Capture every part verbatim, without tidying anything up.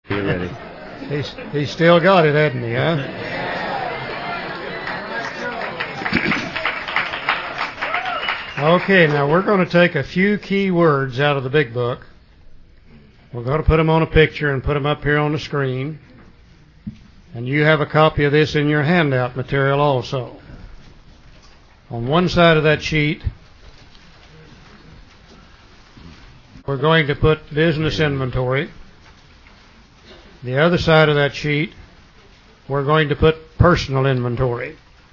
You ready? He's, he's still got it, hasn't he, huh? Okay, now we're going to take a few key words out of the big book. We're going to put them on a picture and put them up here on the screen. And you have a copy of this in your handout material also. On one side of that sheet, we're going to put business inventory. The other side of that sheet, we're going to put personal inventory.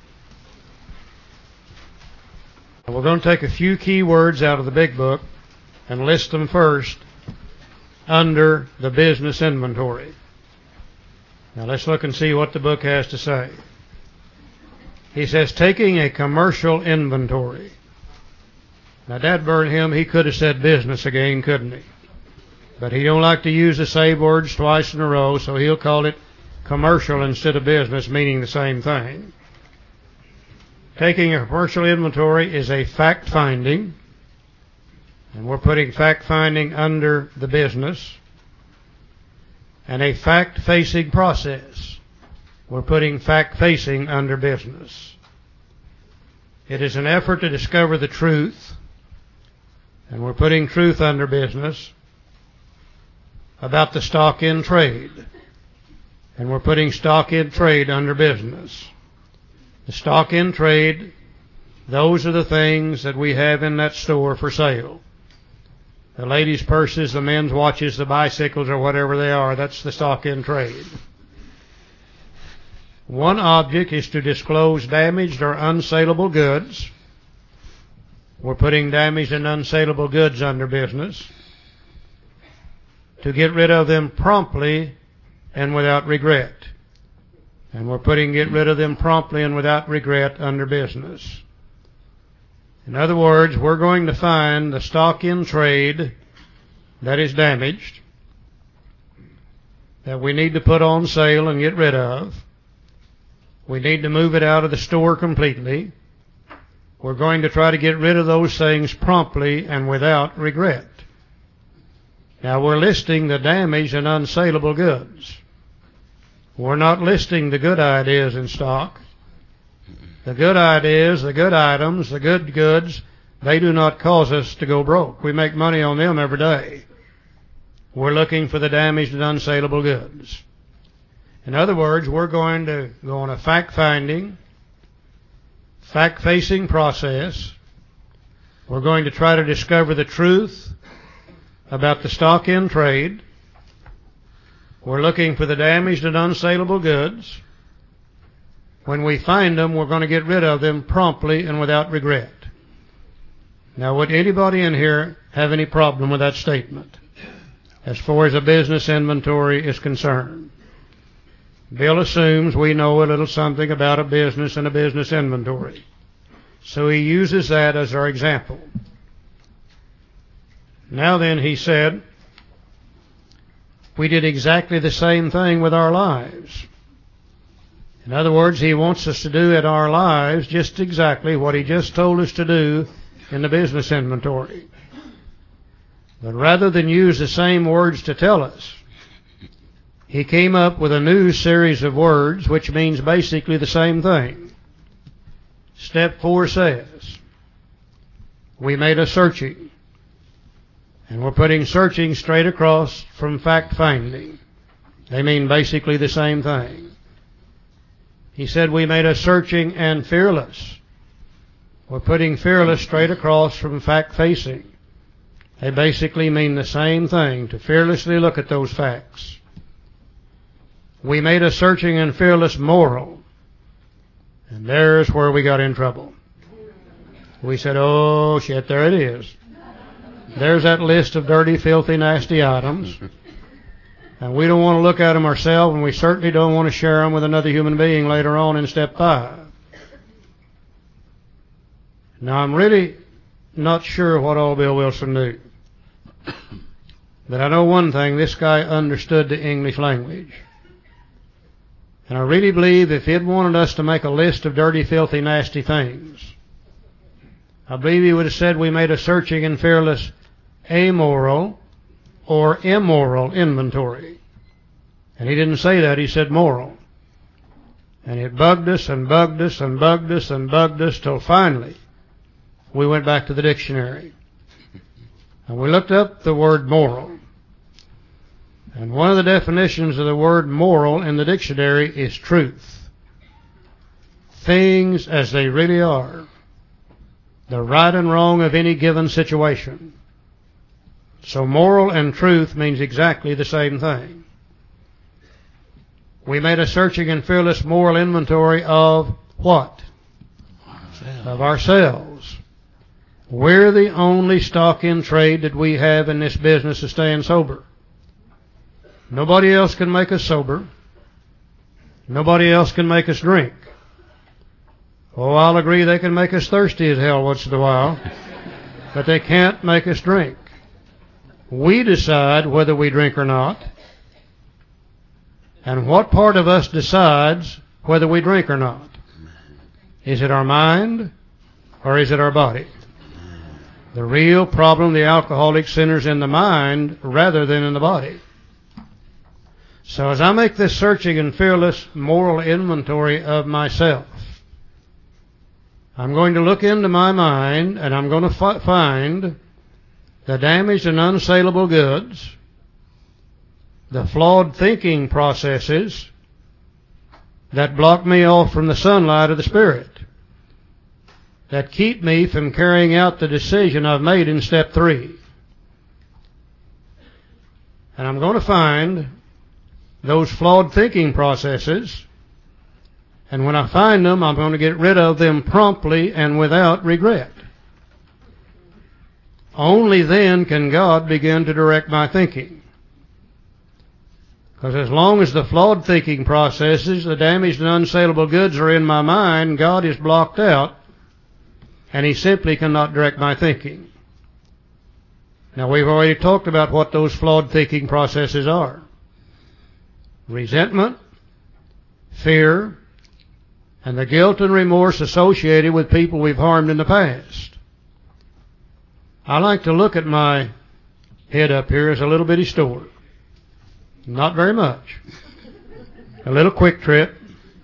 We're going to take a few key words out of the big book and list them first under the business inventory. Now let's look and see what the book has to say. He says, taking a commercial inventory. Now that burned him. He could have said business again, couldn't he? But he don't like to use the same words twice in a row, so he'll call it commercial instead of business, meaning the same thing. Taking a commercial inventory is a fact-finding, and we're putting fact-finding under the business, and a fact-facing process. We're putting fact-facing under business. It is an effort to discover the truth, and we're putting truth under business, about the stock in trade, and we're putting stock in trade under business. The stock in trade, those are the things that we have in that store for sale. The ladies' purses, the men's watches, the bicycles, or whatever they are, that's the stock in trade. One object is to disclose damaged or unsaleable goods. We're putting damaged and unsaleable goods under business. To get rid of them promptly and without regret. And we're putting get rid of them promptly and without regret under business. In other words, we're going to find the stock in trade that is damaged, that we need to put on sale and get rid of. We need to move it out of the store completely. We're going to try to get rid of those things promptly and without regret. Now we're listing the damaged and unsaleable goods. We're not listing the good ideas in stock. The good ideas, the good items, the good goods, they do not cause us to go broke. We make money on them every day. We're looking for the damaged and unsaleable goods. In other words, we're going to go on a fact-finding, fact-facing process. We're going to try to discover the truth about the stock in trade. We're looking for the damaged and unsaleable goods. When we find them, we're going to get rid of them promptly and without regret. Now, would anybody in here have any problem with that statement as far as a business inventory is concerned? Bill assumes we know a little something about a business and a business inventory. So he uses that as our example. Now then, he said, we did exactly the same thing with our lives. In other words, he wants us to do in our lives just exactly what he just told us to do in the business inventory. But rather than use the same words to tell us, he came up with a new series of words which means basically the same thing. Step four says, we made a searching. And we're putting searching straight across from fact-finding. They mean basically the same thing. He said we made a searching and fearless. We're putting fearless straight across from fact-facing. They basically mean the same thing, to fearlessly look at those facts. We made a searching and fearless moral. And there's where we got in trouble. We said, oh, shit, there it is. There's that list of dirty, filthy, nasty items. And we don't want to look at them ourselves, and we certainly don't want to share them with another human being later on in step five. Now, I'm really not sure what all Bill Wilson knew. But I know one thing, this guy understood the English language. And I really believe if he'd wanted us to make a list of dirty, filthy, nasty things, I believe he would have said we made a searching and fearless amoral or immoral inventory. And he didn't say that, he said moral. And it bugged us and bugged us and bugged us and bugged us till finally we went back to the dictionary. And we looked up the word moral. And one of the definitions of the word moral in the dictionary is truth. Things as they really are. The right and wrong of any given situation. So moral and truth means exactly the same thing. We made a searching and fearless moral inventory of what? Ourselves. Of ourselves. We're the only stock in trade that we have in this business of staying sober. Nobody else can make us sober. Nobody else can make us drink. Oh, I'll agree they can make us thirsty as hell once in a while, but they can't make us drink. We decide whether we drink or not. And what part of us decides whether we drink or not? Is it our mind or is it our body? The real problem, the alcoholic sinner's in the mind rather than in the body. So as I make this searching and fearless moral inventory of myself, I'm going to look into my mind and I'm going to fi- find the damaged and unsaleable goods, the flawed thinking processes that block me off from the sunlight of the Spirit, that keep me from carrying out the decision I've made in step three. And I'm going to find those flawed thinking processes, and when I find them, I'm going to get rid of them promptly and without regret. Only then can God begin to direct my thinking. Because as long as the flawed thinking processes, the damaged and unsaleable goods are in my mind, God is blocked out, and He simply cannot direct my thinking. Now, we've already talked about what those flawed thinking processes are. Resentment, fear, and the guilt and remorse associated with people we've harmed in the past. I like to look at my head up here as a little bitty store. Not very much. A little Quick Trip.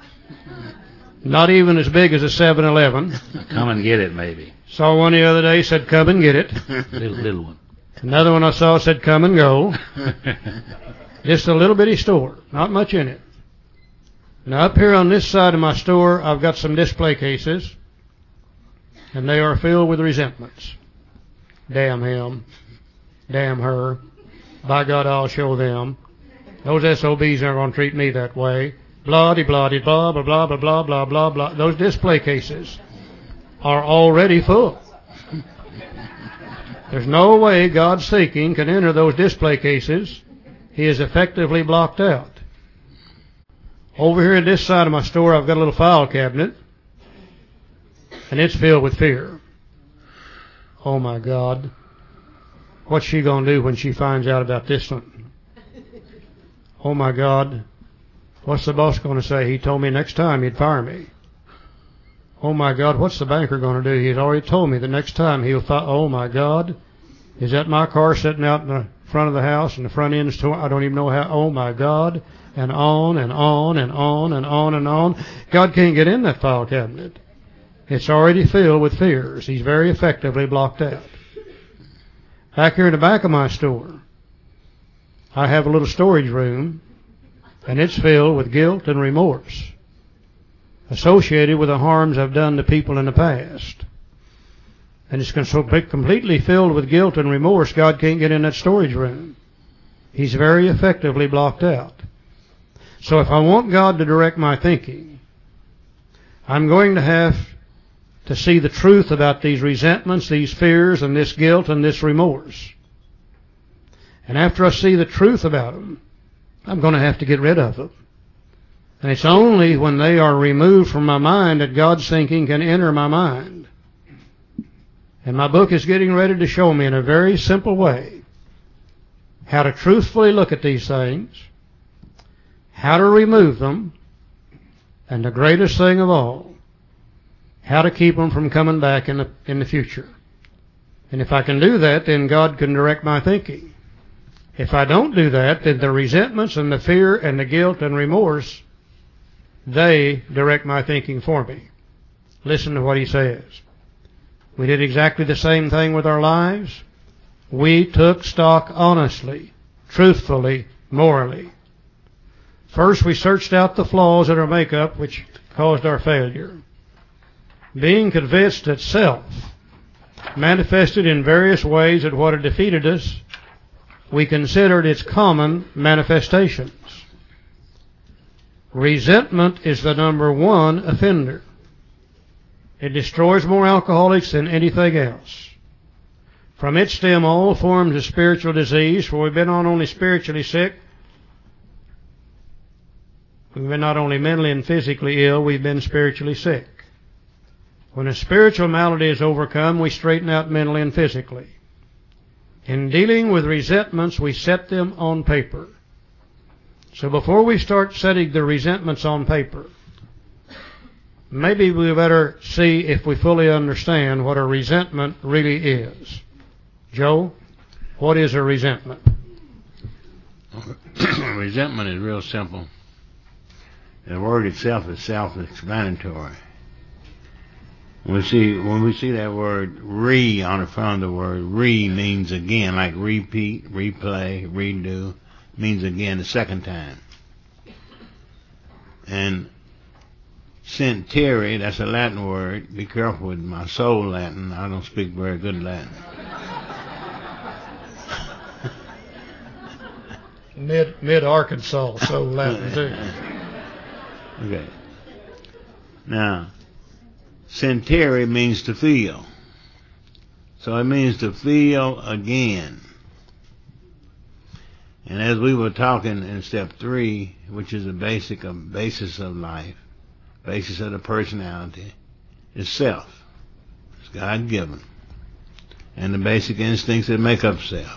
Not even as big as a seven eleven. Come and get it, maybe. Saw one the other day, said, come and get it. Little, little one. Another one I saw said, come and go. Just a little bitty store. Not much in it. Now up here on this side of my store, I've got some display cases, and they are filled with resentments. Damn him. Damn her. By God, I'll show them. Those S O Bs aren't going to treat me that way. Blah-de, blah-de, blah, blah, blah, blah, blah, blah, blah, blah. Those display cases are already full. There's no way God's thinking can enter those display cases. He is effectively blocked out. Over here at this side of my store, I've got a little file cabinet, and it's filled with fear. Oh, my God. What's she going to do when she finds out about this one? Oh, my God. What's the boss going to say? He told me next time he'd fire me. Oh, my God. What's the banker going to do? He's already told me the next time he'll fire. Oh, my God. Is that my car sitting out in the front of the house and the front end's torn? I don't even know how. Oh, my God. And on and on and on and on and on. God can't get in that file cabinet. It's already filled with fears. He's very effectively blocked out. Back here in the back of my store, I have a little storage room, and it's filled with guilt and remorse associated with the harms I've done to people in the past. And it's completely filled with guilt and remorse. God can't get in that storage room. He's very effectively blocked out. So if I want God to direct my thinking, I'm going to have to see the truth about these resentments, these fears, and this guilt and this remorse. And after I see the truth about them, I'm going to have to get rid of them. And it's only when they are removed from my mind that God's thinking can enter my mind. And my book is getting ready to show me in a very simple way how to truthfully look at these things, how to remove them, and the greatest thing of all, how to keep them from coming back in the, in the future. And if I can do that, then God can direct my thinking. If I don't do that, then the resentments and the fear and the guilt and remorse, they direct my thinking for me. Listen to what he says. We did exactly the same thing with our lives. We took stock honestly, truthfully, morally. First, we searched out the flaws in our makeup which caused our failure. Being convinced that self manifested in various ways at what had defeated us, we considered its common manifestations. Resentment is the number one offender. It destroys more alcoholics than anything else. From it stem all forms of spiritual disease, for we've been not only spiritually sick, we've been not only mentally and physically ill, we've been spiritually sick. When a spiritual malady is overcome, we straighten out mentally and physically. In dealing with resentments, we set them on paper. So before we start setting the resentments on paper, maybe we better see if we fully understand what a resentment really is. Joe, what is a resentment? Resentment is real simple. The word itself is self-explanatory. We see when we see that word "re" on the front of the word, "re" means again, like repeat, replay, redo, means again the second time. And sentire, that's a Latin word. Be careful with my soul Latin. I don't speak very good Latin. Mid mid Arkansas, so Latin too. Okay. Now, sentire means to feel. So it means to feel again. And as we were talking in step three, which is the basic of basis of life, basis of the personality, is self. It's God-given. And the basic instincts that make up self.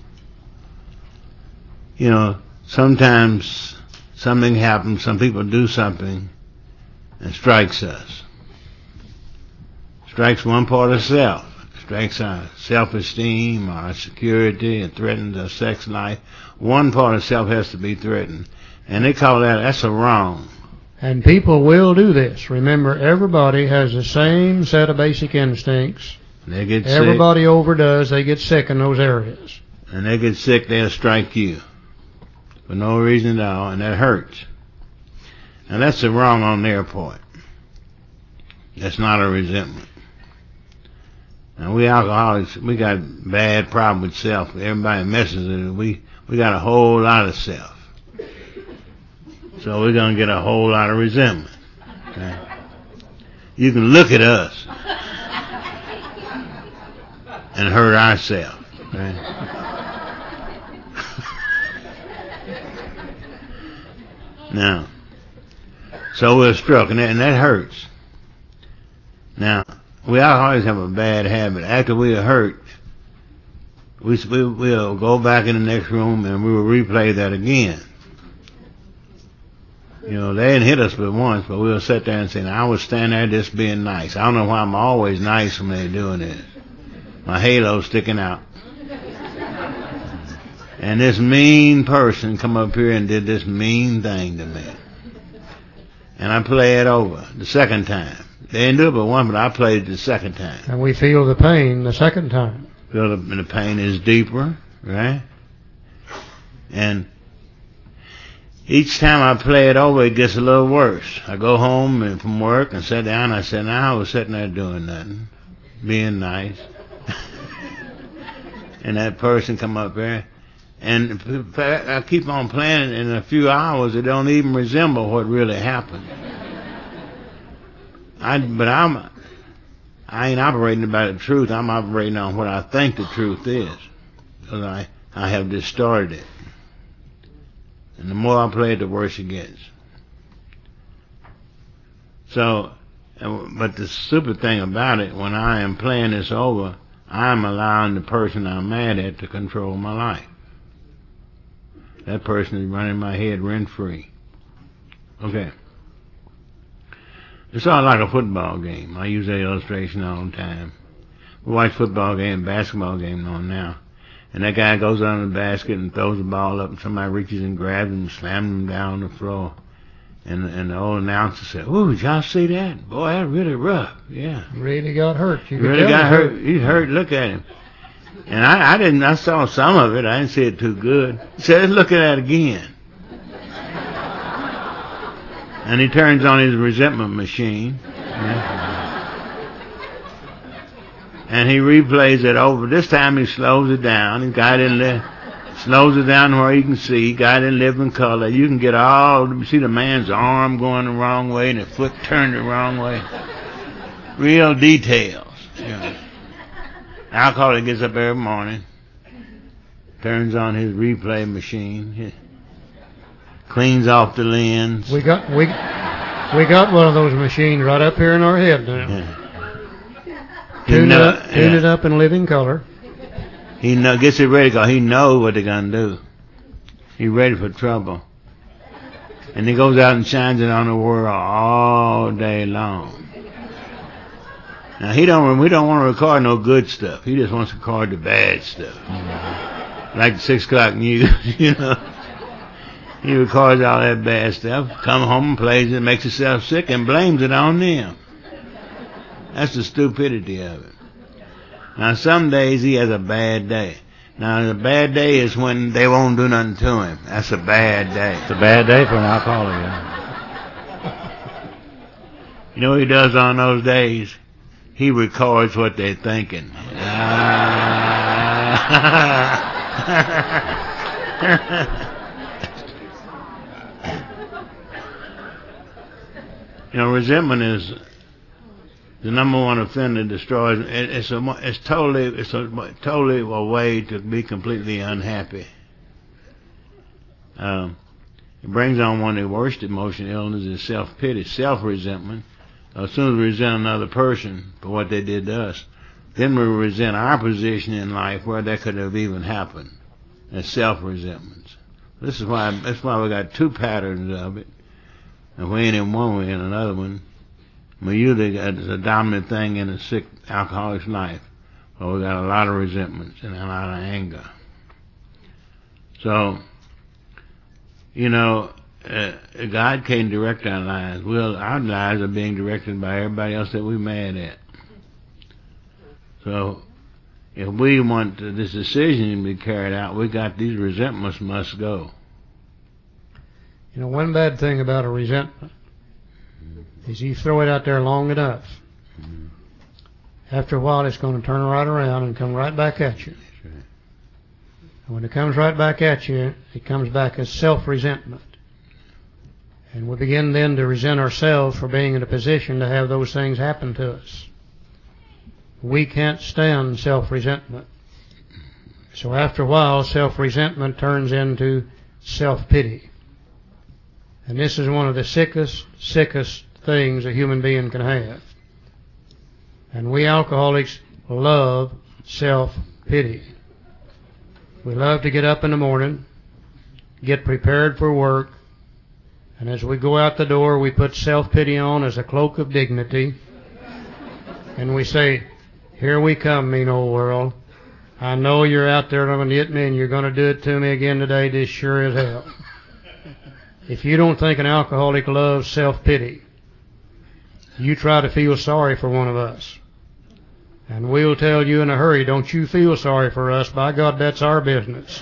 You know, sometimes something happens, some people do something, and strikes us. Strikes one part of self. Strikes our self-esteem, our security, and threatens our sex life. One part of self has to be threatened. And they call that, that's a wrong. And people will do this. Remember, everybody has the same set of basic instincts. They get Everybody sick. overdoes. They get sick in those areas. And they get sick, they'll strike you. For no reason at all, and that hurts. And that's the wrong on their part. That's not a resentment. And we alcoholics, we got bad problem with self. Everybody messes with it. We, we got a whole lot of self. So we're going to get a whole lot of resentment. Okay? You can look at us and hurt ourselves. Okay? Now, so we're struck, and that, and that hurts. Now, we always have a bad habit. After we are hurt, we, we, we'll go back in the next room and we will replay that again. You know, they didn't hit us but once, but we'll sit there and say, I was standing there just being nice. I don't know why I'm always nice when they're doing this. My halo's sticking out. And this mean person come up here and did this mean thing to me. And I play it over the second time. They didn't do it but one, but I played it the second time. And we feel the pain the second time. Feel the, the pain is deeper, right? And each time I play it over, it gets a little worse. I go home and from work and sit down. I said, now I was sitting there doing nothing, being nice. And that person come up there. And I keep on playing it, in a few hours, it don't even resemble what really happened. I, but I'm, I ain't operating by the truth. I'm operating on what I think the truth is, because I, I have distorted it. And the more I play it, the worse it gets. So, but the stupid thing about it, when I am playing this over, I'm allowing the person I'm mad at to control my life. That person is running my head rent-free. Okay. It's sort of like a football game. I use that illustration all the time. We watch football game, basketball game on now. And that guy goes on the basket and throws the ball up, and somebody reaches and grabs him and slams him down on the floor. And, and the old announcer said, "Ooh, did y'all see that? Boy, that's really rough." Yeah. Really got hurt. You could Really tell got he hurt. He's hurt. Look at him. And I, I didn't, I saw some of it. I didn't see it too good. He said, "Let's look at that again." And he turns on his resentment machine. Yeah. And he replays it over. This time he slows it down. He got in there, slows it down where you can see. Got in living color. You can get all, you see the man's arm going the wrong way and the foot turned the wrong way. Real details. Yeah. Alcoholic gets up every morning, turns on his replay machine, cleans off the lens. We got we we got one of those machines right up here in our head now. Yeah. Tune, know, it up, tune yeah. it up in living color. He know, gets it ready because he knows what they're going to do. He's ready for trouble. And he goes out and shines it on the world all day long. Now, he don't. we don't want to record no good stuff. He just wants to record the bad stuff. Mm-hmm. Like the six o'clock news, you know. He records all that bad stuff, comes home and plays it, makes himself sick, and blames it on them. That's the stupidity of it. Now, some days he has a bad day. Now, the bad day is when they won't do nothing to him. That's a bad day. It's a bad day for an alcoholic. Yeah. You know what he does on those days? He records what they're thinking. You know, resentment is the number one offender. Destroys. It, it's a. It's totally. It's a totally a way to be completely unhappy. Um, it brings on one of the worst emotional illnesses: is self-pity, self-resentment. As soon as we resent another person for what they did to us, then we resent our position in life where that could have even happened. That's self-resentment. This is why. That's why we got two patterns of it. And we ain't in one, we're in another one. We usually got the dominant thing in a sick alcoholic's life. Well, we got a lot of resentments and a lot of anger. So, you know, uh, God can't direct our lives. Well, our lives are being directed by everybody else that we're mad at. So, if we want this decision to be carried out, we got these resentments must go. You know, one bad thing about a resentment is you throw it out there long enough. Mm-hmm. After a while, it's going to turn right around and come right back at you. That's right. And when it comes right back at you, it comes back as self-resentment. And we begin then to resent ourselves for being in a position to have those things happen to us. We can't stand self-resentment. So after a while, self-resentment turns into self-pity. And this is one of the sickest, sickest things a human being can have. And we alcoholics love self-pity. We love to get up in the morning, get prepared for work, and as we go out the door, we put self-pity on as a cloak of dignity, and we say, "Here we come, mean old world. I know you're out there going to get me, and you're going to do it to me again today, just sure as hell." If you don't think an alcoholic loves self-pity, you try to feel sorry for one of us. And we'll tell you in a hurry, don't you feel sorry for us. By God, that's our business.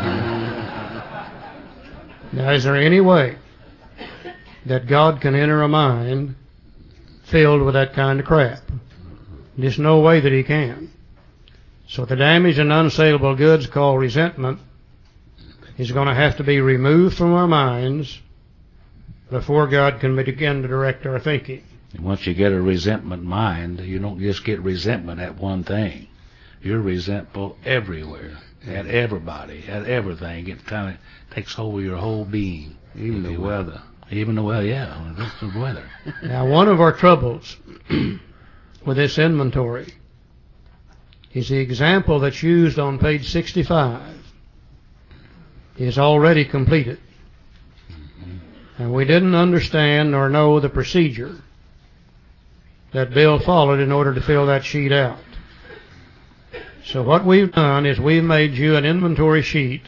Now, is there any way that God can enter a mind filled with that kind of crap? There's no way that He can. So the damaged and unsaleable goods called resentment is going to have to be removed from our minds before God can begin to direct our thinking. And once you get a resentment mind, you don't just get resentment at one thing. You're resentful everywhere, at everybody, at everything. It kind of takes over your whole being. Even the weather. Even the weather, yeah, that's the weather. Now, one of our troubles with this inventory is the example that's used on page sixty-five is already completed. And we didn't understand or know the procedure that Bill followed in order to fill that sheet out. So what we've done is we've made you an inventory sheet.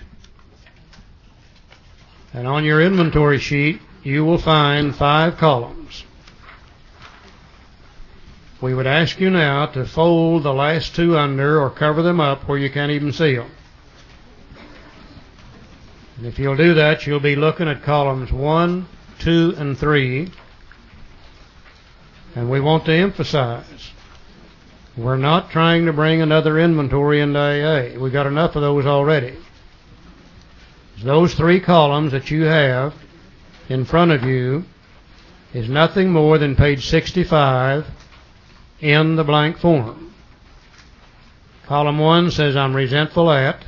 And on your inventory sheet, you will find five columns. We would ask you now to fold the last two under or cover them up where you can't even see them. And if you'll do that, you'll be looking at columns one, two, and three. And we want to emphasize, we're not trying to bring another inventory into A A. We've got enough of those already. Those three columns that you have in front of you is nothing more than page sixty-five in the blank form. Column one says, I'm resentful at.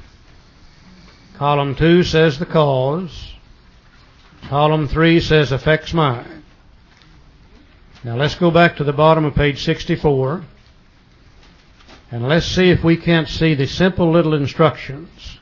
Column two says the cause. Column three says affects my. Now let's go back to the bottom of page sixty-four, and let's see if we can't see the simple little instructions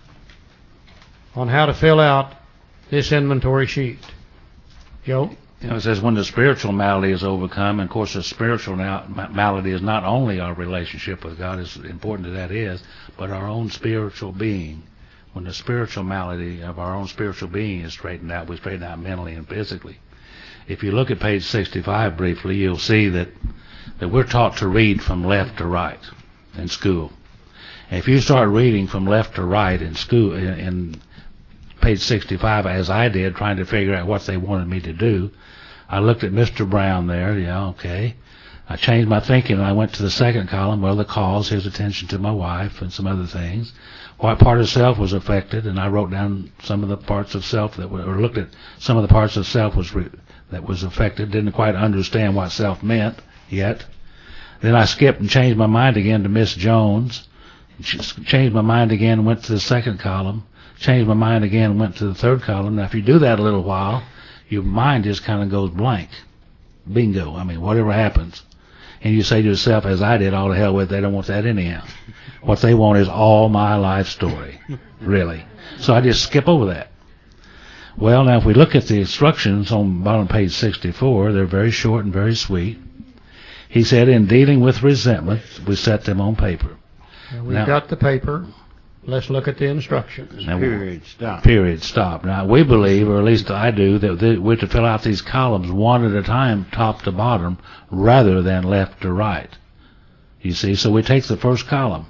on how to fill out this inventory sheet. Joe? You know, it says when the spiritual malady is overcome, and of course the spiritual malady is not only our relationship with God, as important as that is, but our own spiritual being. When the spiritual malady of our own spiritual being is straightened out, we straighten out mentally and physically. If you look at page sixty-five briefly, you'll see that, that we're taught to read from left to right in school. And if you start reading from left to right in school, in, in page sixty-five, as I did, trying to figure out what they wanted me to do, I looked at Mister Brown there, yeah, okay. I changed my thinking and I went to the second column, well, the cause, his attention to my wife and some other things. What part of self was affected, and I wrote down some of the parts of self that were, or looked at some of the parts of self was re, that was affected, didn't quite understand what self meant yet. Then I skipped and changed my mind again to Miss Jones, changed my mind again, went to the second column, changed my mind again, went to the third column. Now if you do that a little while, your mind just kind of goes blank. Bingo. I mean, whatever happens. And you say to yourself, as I did, all the hell with it, they don't want that anyhow. What they want is all my life story, really. So I just skip over that. Well, now if we look at the instructions on bottom page sixty-four, they're very short and very sweet. He said, in dealing with resentment, we set them on paper. Now, we've now, got the paper. Let's look at the instructions. Now, period, stop. Period, stop. Now, we believe, or at least I do, that we're to fill out these columns one at a time, top to bottom, rather than left to right. You see, so we take the first column.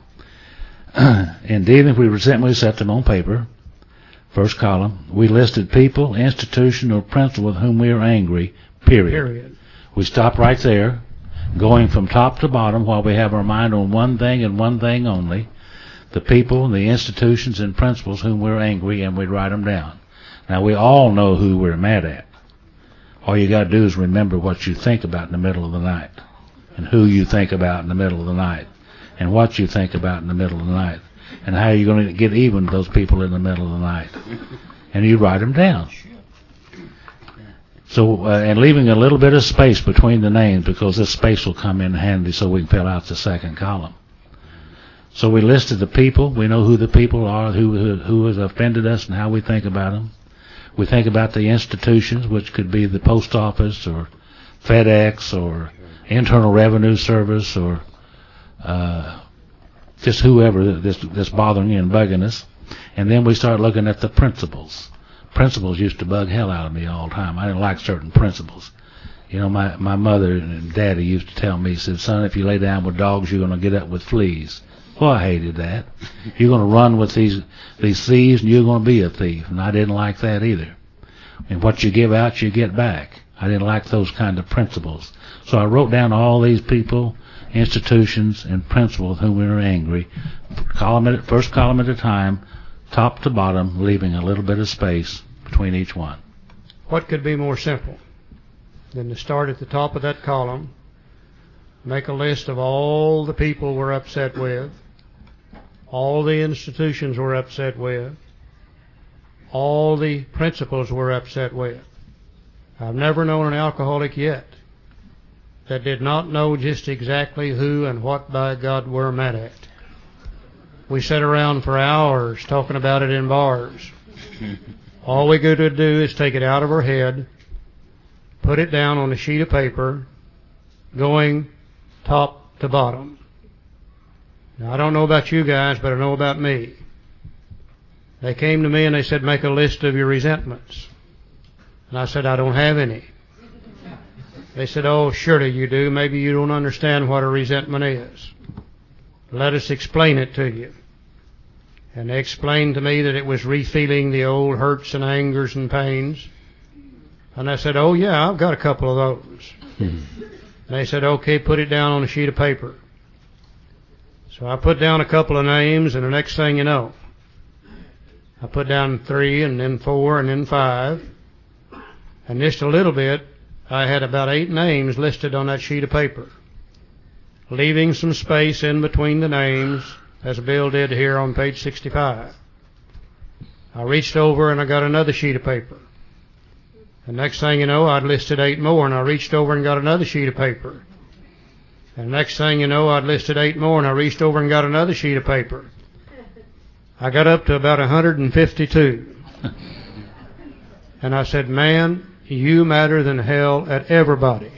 In dealing with resentment, we set them on paper. First column, we listed people, institution, or principle with whom we are angry, period. Period. We stop right there, going from top to bottom while we have our mind on one thing and one thing only. The people, the institutions, and principles whom we're angry, and we write them down. Now, we all know who we're mad at. All you got to do is remember what you think about in the middle of the night, and who you think about in the middle of the night, and what you think about in the middle of the night, and how you're going to get even with those people in the middle of the night. And you write them down. So, uh, and leaving a little bit of space between the names, because this space will come in handy so we can fill out the second column. So we listed the people. We know who the people are, who, who who has offended us, and how we think about them. We think about the institutions, which could be the post office or FedEx or Internal Revenue Service or uh, just whoever that's, that's bothering you and bugging us. And then we start looking at the principles. Principles used to bug hell out of me all the time. I didn't like certain principles. You know, my, my mother and daddy used to tell me, said, son, if you lay down with dogs, you're going to get up with fleas. Well, I hated that. You're going to run with these these thieves, and you're going to be a thief. And I didn't like that either. And what you give out, you get back. I didn't like those kind of principles. So I wrote down all these people, institutions, and principles with whom we were angry, column at, first column at a time, top to bottom, leaving a little bit of space between each one. What could be more simple than to start at the top of that column, make a list of all the people we're upset with, all the institutions we're upset with, all the principles we're upset with. I've never known an alcoholic yet that did not know just exactly who and what, by God, we're mad at. We sit around for hours talking about it in bars. All we go to do is take it out of our head, put it down on a sheet of paper, going top to bottom. Now, I don't know about you guys, but I know about me. They came to me and they said, make a list of your resentments. And I said, I don't have any. They said, oh, surely you do. Maybe you don't understand what a resentment is. Let us explain it to you. And they explained to me that it was refeeling the old hurts and angers and pains. And I said, oh, yeah, I've got a couple of those. And they said, okay, put it down on a sheet of paper. So I put down a couple of names, and the next thing you know, I put down three, and then four, and then five. And just a little bit, I had about eight names listed on that sheet of paper, leaving some space in between the names, as Bill did here on page sixty-five. I reached over and I got another sheet of paper. The next thing you know, I'd listed eight more, and I reached over and got another sheet of paper. And the next thing you know, I'd listed eight more, and I reached over and got another sheet of paper. I got up to about one hundred fifty-two. And I said, man, you matter than hell at everybody.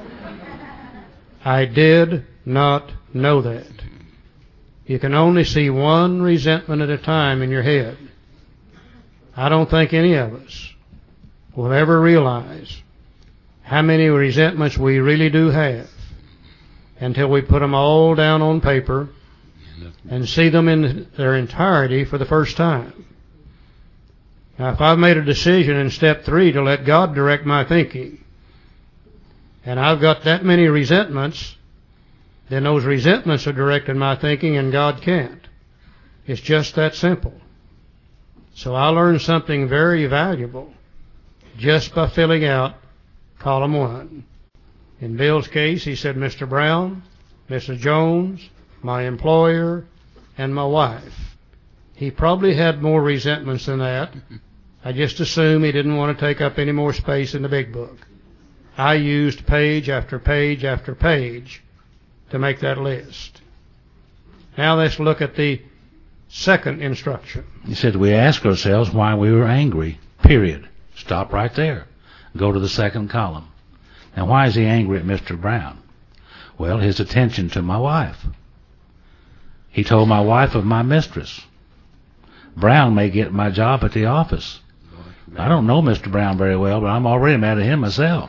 I did not know that. You can only see one resentment at a time in your head. I don't think any of us will ever realize how many resentments we really do have until we put them all down on paper and see them in their entirety for the first time. Now, if I've made a decision in step three to let God direct my thinking, and I've got that many resentments, then those resentments are directing my thinking and God can't. It's just that simple. So I learned something very valuable just by filling out column one. In Bill's case, he said, Mister Brown, Missus Jones, my employer, and my wife. He probably had more resentments than that. I just assume he didn't want to take up any more space in the big book. I used page after page after page to make that list. Now let's look at the second instruction. He said we ask ourselves why we were angry, period. Stop right there. Go to the second column. Now, why is he angry at Mister Brown? Well, his attention to my wife. He told my wife of my mistress. Brown may get my job at the office. I don't know Mister Brown very well, but I'm already mad at him myself.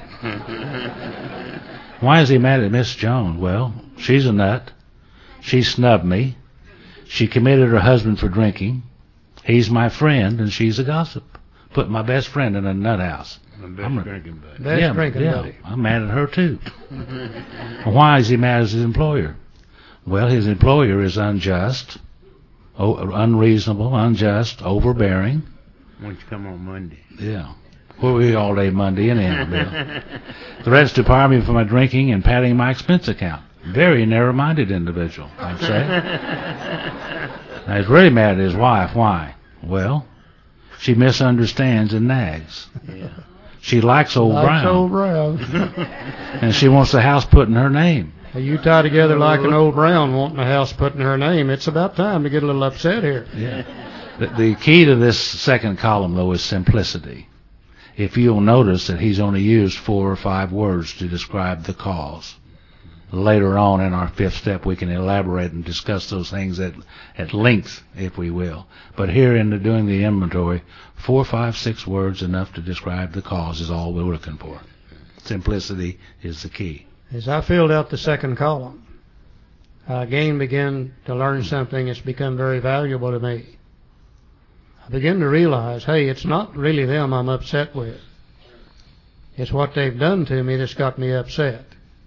Why is he mad at Miss Jones? Well, she's a nut. She snubbed me. She committed her husband for drinking. He's my friend, and she's a gossip. Put my best friend in a nut house. My best I'm a, drinking buddy. Best yeah, drinking yeah, buddy. I'm mad at her, too. Why is he mad at his employer? Well, his employer is unjust, oh, unreasonable, unjust, overbearing. Why don't you come on Monday? Yeah. Where were you all day Monday anyhow, Bill? Threats to fire me for my drinking and padding my expense account. Very narrow-minded individual, I'd say. Now, he's really mad at his wife. Why? Well, she misunderstands and nags. Yeah. She likes old Likes Brown. old Brown. And she wants the house put in her name. You tie together like an old Brown wanting a house put in her name. It's about time to get a little upset here. Yeah. The, the key to this second column, though, is simplicity. If you'll notice that he's only used four or five words to describe the cause. Later on in our fifth step, we can elaborate and discuss those things at, at length, if we will. But here in the, doing the inventory, four, five, six words enough to describe the cause is all we're looking for. Simplicity is the key. As I filled out the second column, I again began to learn something that's become very valuable to me. I began to realize, hey, it's not really them I'm upset with. It's what they've done to me that's got me upset.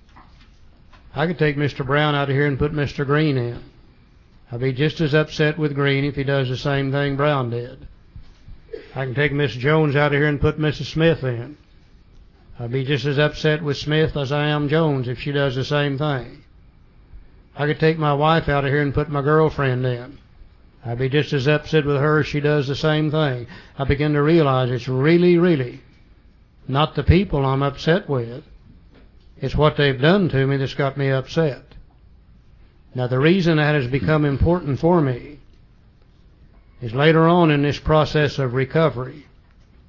I could take Mister Brown out of here and put Mister Green in. I'd be just as upset with Green if he does the same thing Brown did. I can take Miss Jones out of here and put Missus Smith in. I'd be just as upset with Smith as I am Jones if she does the same thing. I could take my wife out of here and put my girlfriend in. I'd be just as upset with her as she does the same thing. I begin to realize it's really, really not the people I'm upset with. It's what they've done to me that's got me upset. Now, the reason that has become important for me is later on in this process of recovery,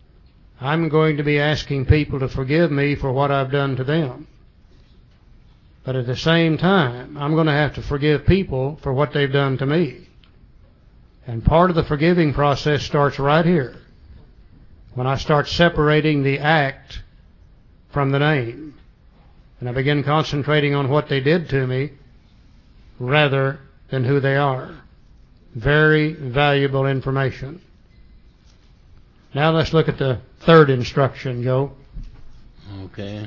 I'm going to be asking people to forgive me for what I've done to them. But at the same time, I'm going to have to forgive people for what they've done to me. And part of the forgiving process starts right here, when I start separating the act from the name. And I begin concentrating on what they did to me rather than who they are. Very valuable information. Now let's look at the third instruction, Joe. Okay.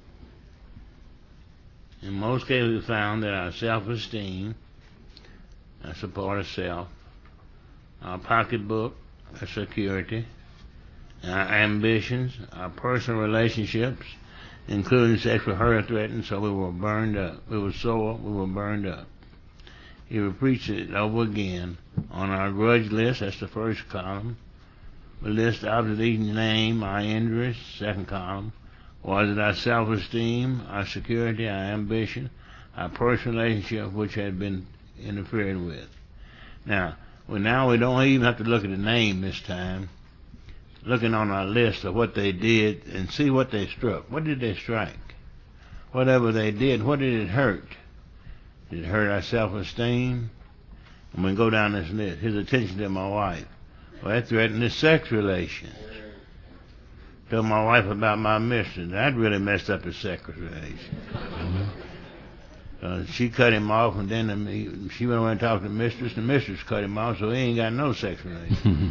In most cases, we found that our self-esteem, that's a part of self, our pocketbook, our security, our ambitions, our personal relationships, including sexual harassment, so we were burned up. We were sore, we were burned up. He repeats it over again. On our grudge list, that's the first column. We list after each name our injuries, second column. Was it our self-esteem, our security, our ambition, our personal relationship which had been interfered with? Now, well, now we don't even have to look at the name this time. Looking on our list of what they did and see what they struck. What did they strike? Whatever they did, what did it hurt? Did it hurt our self-esteem? And we go down this list. His attention to my wife. Well, that threatened his sex relations. Told my wife about my mistress. That really messed up his sex relations. Uh, she cut him off, and then um, she went away and talked to the mistress, and the mistress cut him off, so he ain't got no sex relations.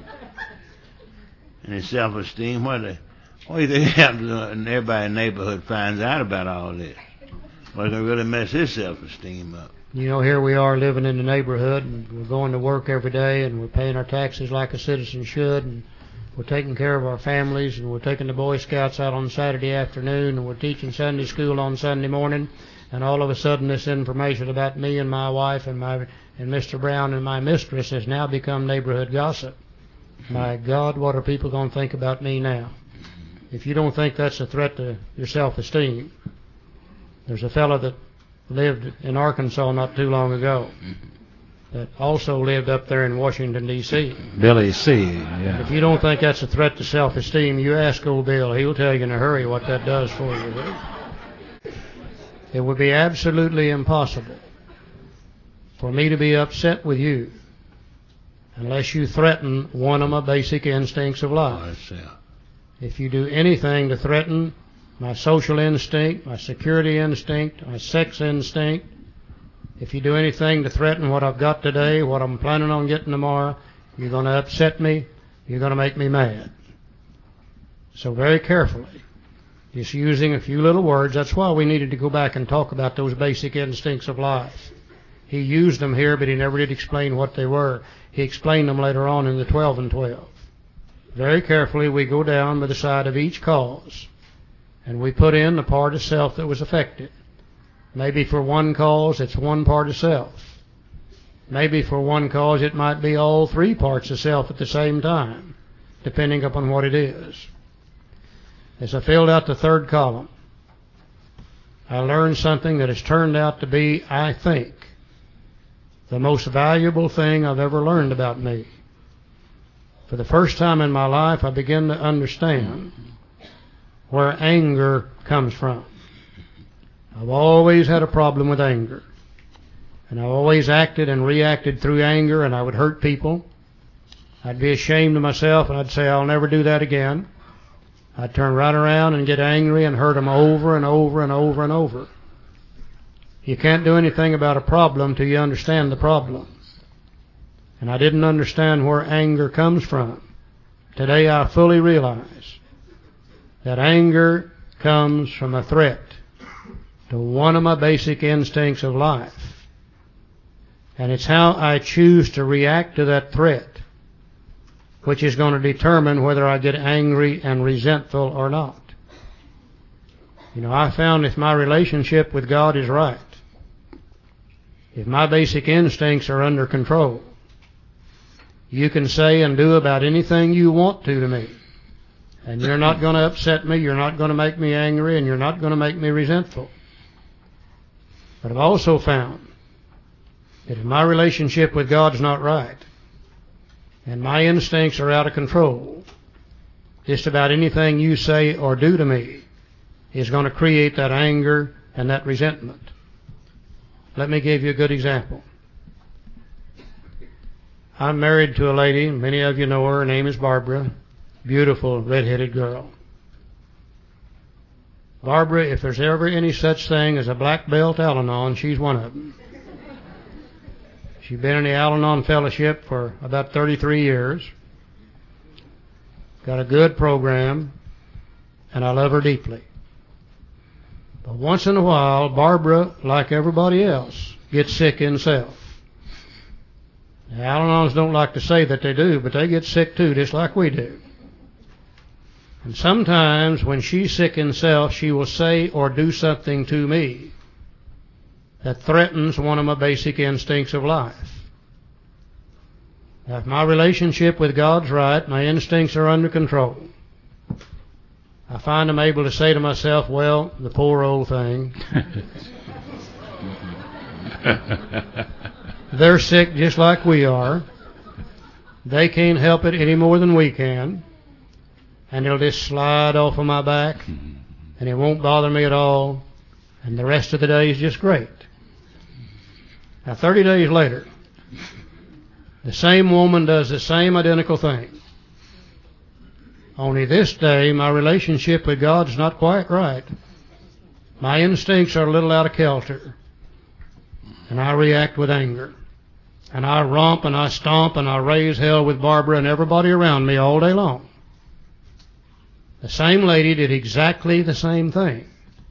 And his self-esteem, what, the, what do you think happens when everybody in the neighborhood finds out about all this? Well, it's going to really mess his self-esteem up. You know, here we are living in the neighborhood, and we're going to work every day, and we're paying our taxes like a citizen should, and we're taking care of our families, and we're taking the Boy Scouts out on Saturday afternoon, and we're teaching Sunday school on Sunday morning, and all of a sudden this information about me and my wife and my and Mister Brown and my mistress has now become neighborhood gossip. My God, what are people going to think about me now? If you don't think that's a threat to your self-esteem, there's a fellow that lived in Arkansas not too long ago that also lived up there in Washington, D C Billy C. Yeah. If you don't think that's a threat to self-esteem, you ask old Bill. He'll tell you in a hurry what that does for you. It would be absolutely impossible for me to be upset with you unless you threaten one of my basic instincts of life. If you do anything to threaten my social instinct, my security instinct, my sex instinct, if you do anything to threaten what I've got today, what I'm planning on getting tomorrow, you're going to upset me, you're going to make me mad. So very carefully, just using a few little words. That's why we needed to go back and talk about those basic instincts of life. He used them here, but he never did explain what they were. He explained them later on in the twelve and twelve. Very carefully, we go down by the side of each cause, and we put in the part of self that was affected. Maybe for one cause, it's one part of self. Maybe for one cause, it might be all three parts of self at the same time, depending upon what it is. As I filled out the third column, I learned something that has turned out to be, I think, the most valuable thing I've ever learned about me. For the first time in my life, I began to understand where anger comes from. I've always had a problem with anger. And I've always acted and reacted through anger, and I would hurt people. I'd be ashamed of myself, and I'd say, I'll never do that again. I'd turn right around and get angry and hurt them over and over and over and over. You can't do anything about a problem till you understand the problem. And I didn't understand where anger comes from. Today I fully realize that anger comes from a threat to one of my basic instincts of life. And it's how I choose to react to that threat which is going to determine whether I get angry and resentful or not. You know, I found if my relationship with God is right, if my basic instincts are under control, you can say and do about anything you want to to me. And you're not going to upset me, you're not going to make me angry, and you're not going to make me resentful. But I've also found that if my relationship with God's not right, and my instincts are out of control, just about anything you say or do to me is going to create that anger and that resentment. Let me give you a good example. I'm married to a lady, many of you know her, her name is Barbara, beautiful red-headed girl. Barbara, if there's ever any such thing as a black belt Al-Anon, she's one of them. She's been in the Al-Anon Fellowship for about thirty-three years, got a good program, and I love her deeply. But once in a while, Barbara, like everybody else, gets sick in self. The Al-Anons don't like to say that they do, but they get sick too, just like we do. And sometimes when she's sick in self, she will say or do something to me that threatens one of my basic instincts of life. Now, if my relationship with God's right, my instincts are under control, I find I'm able to say to myself, well, the poor old thing. They're sick just like we are. They can't help it any more than we can. And it'll just slide off of my back, and it won't bother me at all, and the rest of the day is just great. Now, thirty days later, the same woman does the same identical thing. Only this day, my relationship with God's not quite right. My instincts are a little out of kilter, and I react with anger. And I romp and I stomp and I raise hell with Barbara and everybody around me all day long. The same lady did exactly the same thing.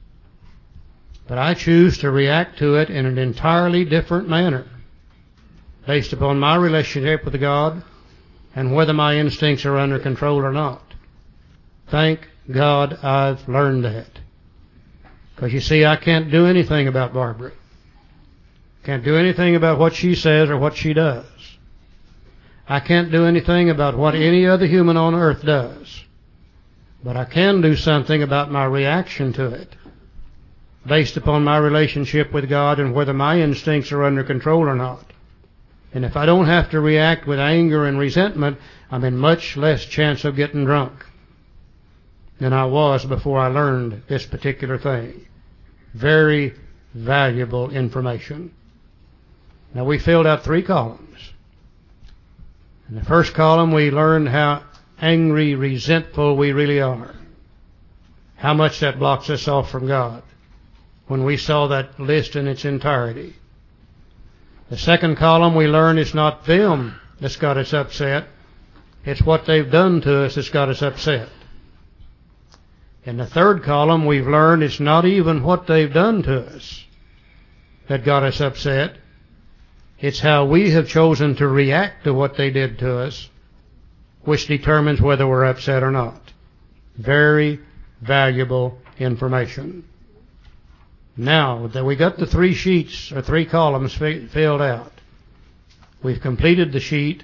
But I choose to react to it in an entirely different manner, based upon my relationship with God and whether my instincts are under control or not. Thank God I've learned that. Because you see, I can't do anything about Barbara. Can't do anything about what she says or what she does. I can't do anything about what any other human on earth does. But I can do something about my reaction to it, based upon my relationship with God and whether my instincts are under control or not. And if I don't have to react with anger and resentment, I'm in much less chance of getting drunk than I was before I learned this particular thing. Very valuable information. Now, we filled out three columns. In the first column, we learned how angry, resentful we really are. How much that blocks us off from God when we saw that list in its entirety. The second column, we learned it's not them that's got us upset. It's what they've done to us that's got us upset. In the third column, we've learned it's not even what they've done to us that got us upset. It's how we have chosen to react to what they did to us, which determines whether we're upset or not. Very valuable information. Now that we got the three sheets or three columns fi- filled out, we've completed the sheet.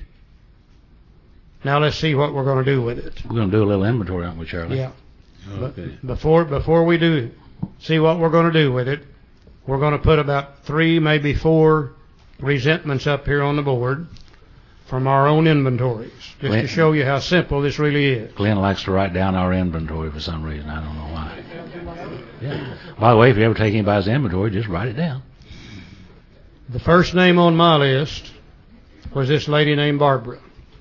Now let's see what we're going to do with it. We're going to do a little inventory, aren't we, Charlie? Yeah. Okay. But before before we do see what we're going to do with it, we're going to put about three, maybe four resentments up here on the board from our own inventories, just Glenn, to show you how simple this really is. Glenn likes to write down our inventory for some reason. I don't know why. Yeah. By the way, if you ever take anybody's inventory, just write it down. The first name on my list was this lady named Barbara.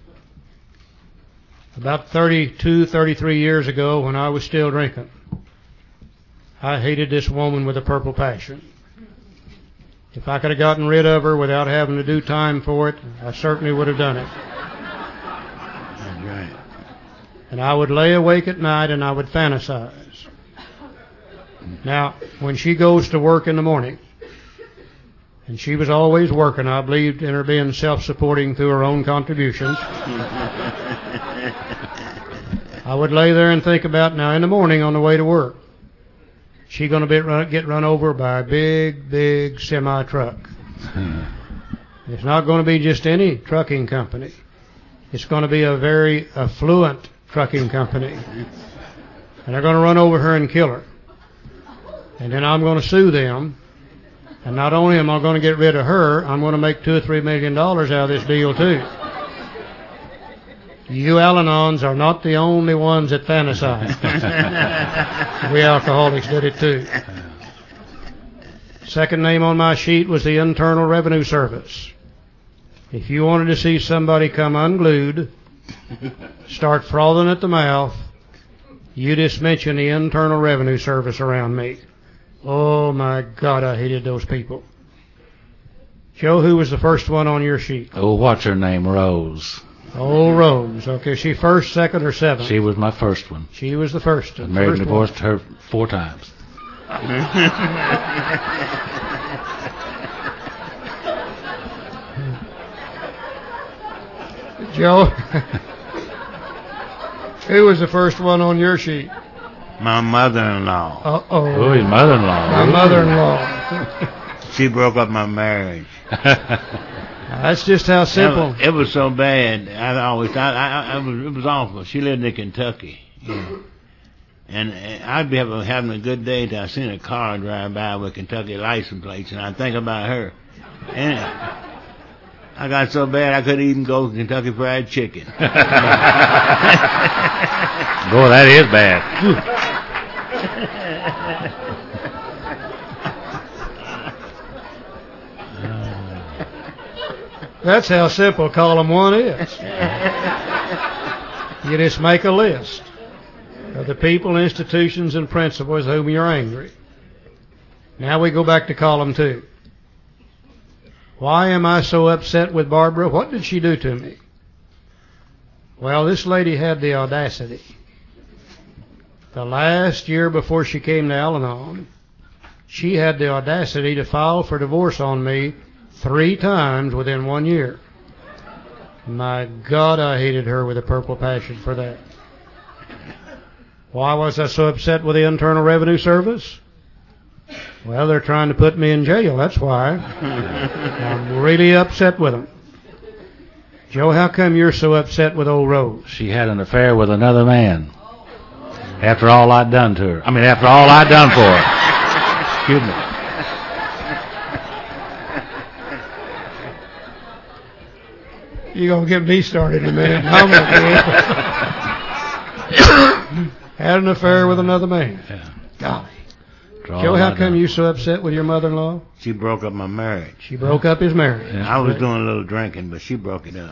About thirty-two, thirty-three years ago, when I was still drinking, I hated this woman with a purple passion. If I could have gotten rid of her without having to do time for it, I certainly would have done it. That's right. And I would lay awake at night and I would fantasize. Now, when she goes to work in the morning, and she was always working, I believed in her being self-supporting through her own contributions. I would lay there and think about, now in the morning on the way to work, she's going to be run, get run over by a big, big semi-truck. It's not going to be just any trucking company. It's going to be a very affluent trucking company. And they're going to run over her and kill her. And then I'm going to sue them. And not only am I going to get rid of her, I'm going to make two or three million dollars out of this deal too. You Al-Anons are not the only ones that fantasize. We alcoholics did it too. Second name on my sheet was the Internal Revenue Service. If you wanted to see somebody come unglued, start frothing at the mouth, you just mention the Internal Revenue Service around me. Oh my God, I hated those people. Joe, who was the first one on your sheet? Oh, what's her name? Rose. Oh, Rose. Okay, she first, second, or seventh? She was my first one. She was the first. I married and first divorced one. her four times. Joe, who was the first one on your sheet? My mother-in-law. Uh-oh. Oh, his mother-in-law. My mother-in-law. She broke up my marriage. That's just how simple. It was, it was so bad. I always thought I, I, I was, it was awful. She lived in Kentucky, you know. and, and I'd be having, having a good day till I seen a car drive by with Kentucky license plates, and I'd think about her. And I got so bad I couldn't even go to Kentucky Fried Chicken. Boy, that is bad. That's how simple column one is. You just make a list of the people, institutions, and principles whom you're angry. Now we go back to column two. Why am I so upset with Barbara? What did she do to me? Well, this lady had the audacity. The last year before she came to Al-Anon, she had the audacity to file for divorce on me three times within one year. My God, I hated her with a purple passion for that. Why was I so upset with the Internal Revenue Service? Well, they're trying to put me in jail, that's why. I'm really upset with them. Joe, how come you're so upset with old Rose? She had an affair with another man. After all I'd done to her. I mean, after all I'd done for her. Excuse me. You're going to get me started in a minute. I'm gonna Had an affair with another man. Yeah. Golly. Draw Joe, how that come down. you so upset with your mother-in-law? She broke up my marriage. She broke up his marriage. Yeah. I was doing a little drinking, but she broke it up.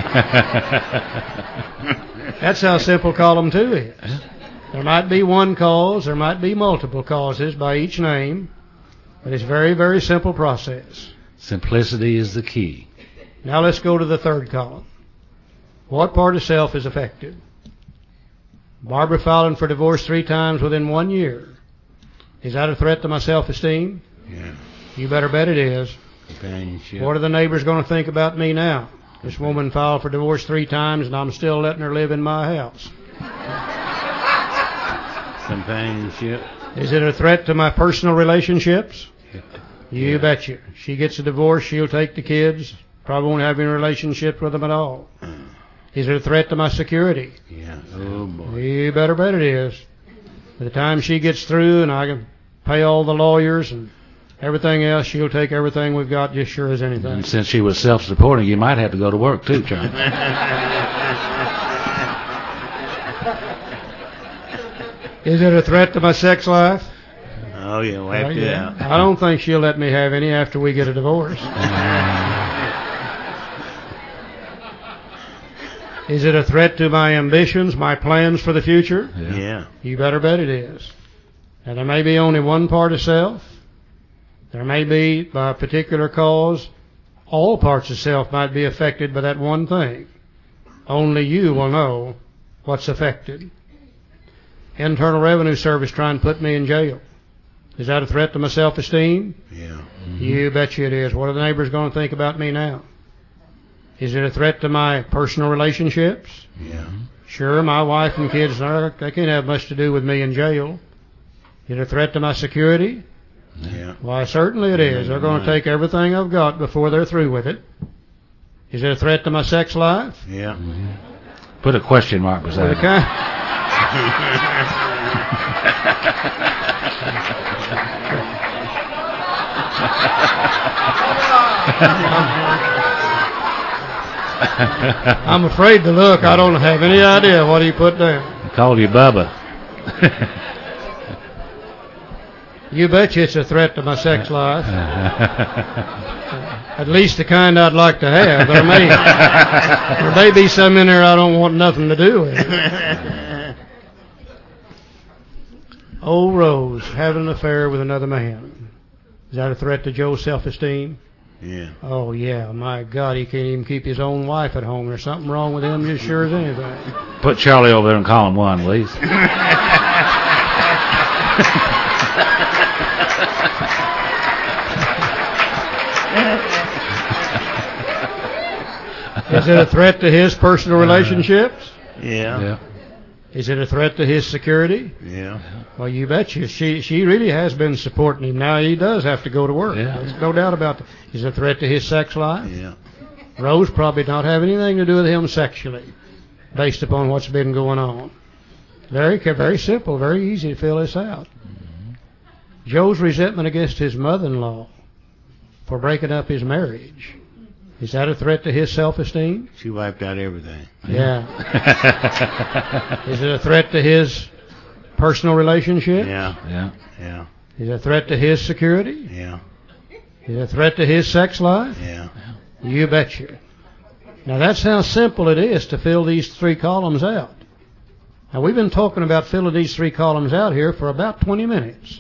That's how simple column two is. There might be one cause, there might be multiple causes by each name, but it's a very, very simple process. Simplicity is the key. Now let's go to the third column. What part of self is affected? Barbara filing for divorce three times within one year. Is that a threat to my self-esteem? Yeah. You better bet it is. Companionship. What are the neighbors going to think about me now? This woman filed for divorce three times and I'm still letting her live in my house. Companionship. Is it a threat to my personal relationships? You Yeah. betcha. She gets a divorce, she'll take the kids, probably won't have any relationship with them at all. Is it a threat to my security? Yeah. Oh, boy. You better bet it is. By the time she gets through and I can pay all the lawyers and everything else, she'll take everything we've got just sure as anything. And since she was self-supporting, you might have to go to work too, Charlie. Is it a threat to my sex life? Oh, yeah. Wipe Well, it yeah. out. I don't think she'll let me have any after we get a divorce. Is it a threat to my ambitions, my plans for the future? Yeah. Yeah. You better bet it is. And there may be only one part of self. There may be, by a particular cause, all parts of self might be affected by that one thing. Only you will know what's affected. Internal Revenue Service trying to put me in jail. Is that a threat to my self-esteem? Yeah. Mm-hmm. You betcha it is. What are the neighbors going to think about me now? Is it a threat to my personal relationships? Yeah. Sure, my wife and kids, they can't have much to do with me in jail. Is it a threat to my security? Yeah. Why, certainly it is. They're going to take everything I've got before they're through with it. Is it a threat to my sex life? Yeah. Mm-hmm. Put a question mark beside Well, it. kind- I'm afraid to look. I don't have any idea what he put down. I called you Bubba. You betcha it's a threat to my sex life. At least the kind I'd like to have. There may, there may be some in there I don't want nothing to do with. Old Rose having an affair with another man. Is that a threat to Joe's self-esteem? Yeah. Oh, yeah. My God, he can't even keep his own wife at home. There's something wrong with him just sure as anything. Put Charlie over there in column one, please. Is it a threat to his personal relationships? Yeah. Yeah. Is it a threat to his security? Yeah. Well, you betcha. She she really has been supporting him. Now he does have to go to work. Yeah. There's no doubt about that. Is it a threat to his sex life? Yeah. Rose probably not have anything to do with him sexually, based upon what's been going on. Very very simple, very easy to fill this out. Mm-hmm. Joe's resentment against his mother-in-law for breaking up his marriage. Is that a threat to his self-esteem? She wiped out everything. Yeah. Is it a threat to his personal relationship? Yeah. Yeah. Yeah. Is it a threat to his security? Yeah. Is it a threat to his sex life? Yeah. You betcha. Now that's how simple it is to fill these three columns out. Now we've been talking about filling these three columns out here for about twenty minutes.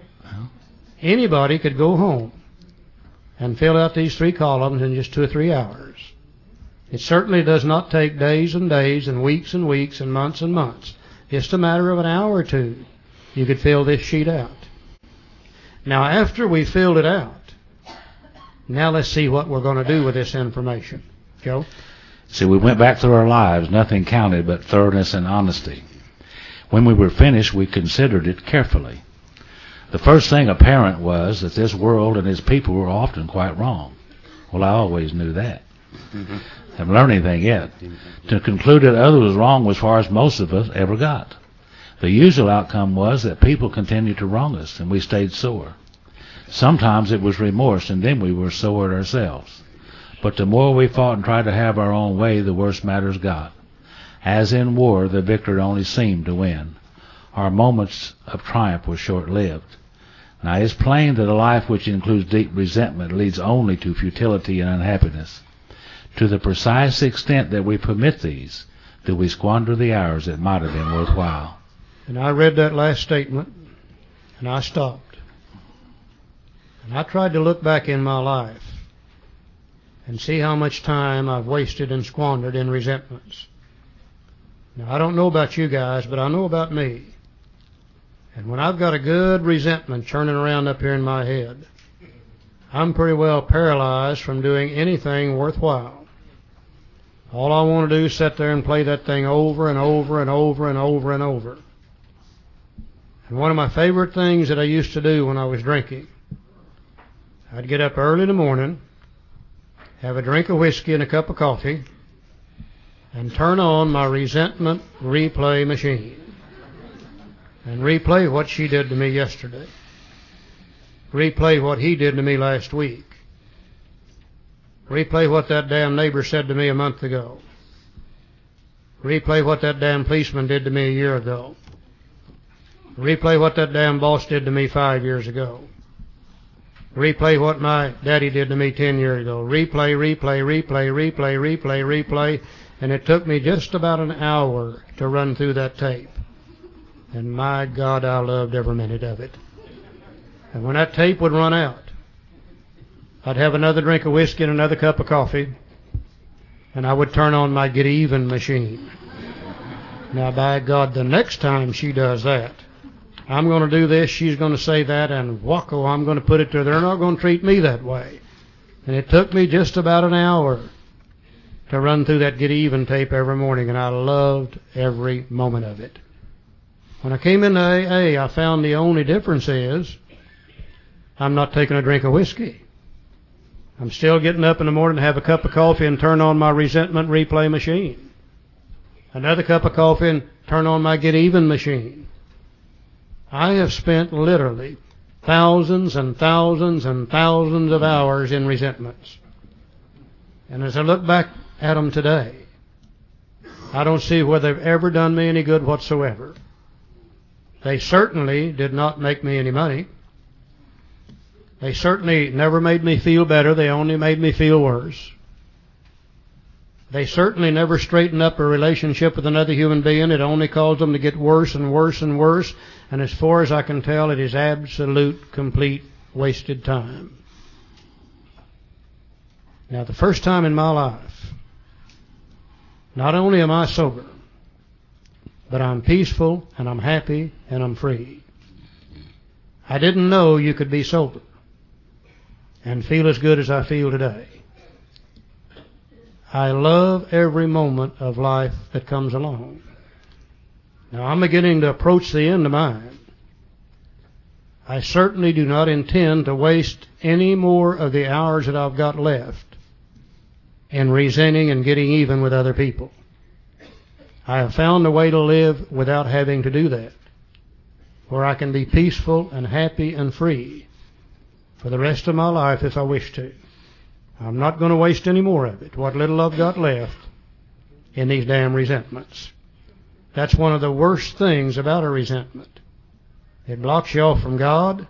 Anybody could go home and fill out these three columns in just two or three hours. It certainly does not take days and days and weeks and weeks and months and months. Just a matter of an hour or two, you could fill this sheet out. Now, after we filled it out, now let's see what we're going to do with this information. Joe? See, we went back through our lives. Nothing counted but thoroughness and honesty. When we were finished, we considered it carefully. The first thing apparent was that this world and its people were often quite wrong. Well, I always knew that. Mm-hmm. Haven't learned anything yet. To conclude that others was wrong was as far as most of us ever got. The usual outcome was that people continued to wrong us, and we stayed sore. Sometimes it was remorse, and then we were sore at ourselves. But the more we fought and tried to have our own way, the worse matters got. As in war, the victor only seemed to win. Our moments of triumph were short-lived. Now, it is plain that a life which includes deep resentment leads only to futility and unhappiness. To the precise extent that we permit these, do we squander the hours that might have been worthwhile. And I read that last statement, and I stopped. And I tried to look back in my life and see how much time I've wasted and squandered in resentments. Now, I don't know about you guys, but I know about me. And when I've got a good resentment churning around up here in my head, I'm pretty well paralyzed from doing anything worthwhile. All I want to do is sit there and play that thing over and over and over and over and over. And one of my favorite things that I used to do when I was drinking, I'd get up early in the morning, have a drink of whiskey and a cup of coffee, and turn on my resentment replay machine and replay what she did to me yesterday. Replay what he did to me last week. Replay what that damn neighbor said to me a month ago. Replay what that damn policeman did to me a year ago. Replay what that damn boss did to me five years ago. Replay what my daddy did to me ten years ago. Replay, replay, replay, replay, replay, replay. And it took me just about an hour to run through that tape. And my God, I loved every minute of it. And when that tape would run out, I'd have another drink of whiskey and another cup of coffee, and I would turn on my get even machine. Now, by God, the next time she does that, I'm going to do this, she's going to say that, and wacko, I'm going to put it to her. They're not going to treat me that way. And it took me just about an hour to run through that get even tape every morning, and I loved every moment of it. When I came into A A, I found the only difference is I'm not taking a drink of whiskey. I'm still getting up in the morning to have a cup of coffee and turn on my resentment replay machine. Another cup of coffee and turn on my get even machine. I have spent literally thousands and thousands and thousands of hours in resentments. And as I look back at them today, I don't see where they've ever done me any good whatsoever. They certainly did not make me any money. They certainly never made me feel better. They only made me feel worse. They certainly never straightened up a relationship with another human being. It only caused them to get worse and worse and worse. And as far as I can tell, it is absolute, complete, wasted time. Now, the first time in my life, not only am I sober, but I'm peaceful and I'm happy and I'm free. I didn't know you could be sober and feel as good as I feel today. I love every moment of life that comes along. Now, I'm beginning to approach the end of mine. I certainly do not intend to waste any more of the hours that I've got left in resenting and getting even with other people. I have found a way to live without having to do that, where I can be peaceful and happy and free for the rest of my life if I wish to. I'm not going to waste any more of it, what little I've got left, in these damn resentments. That's one of the worst things about a resentment. It blocks you off from God.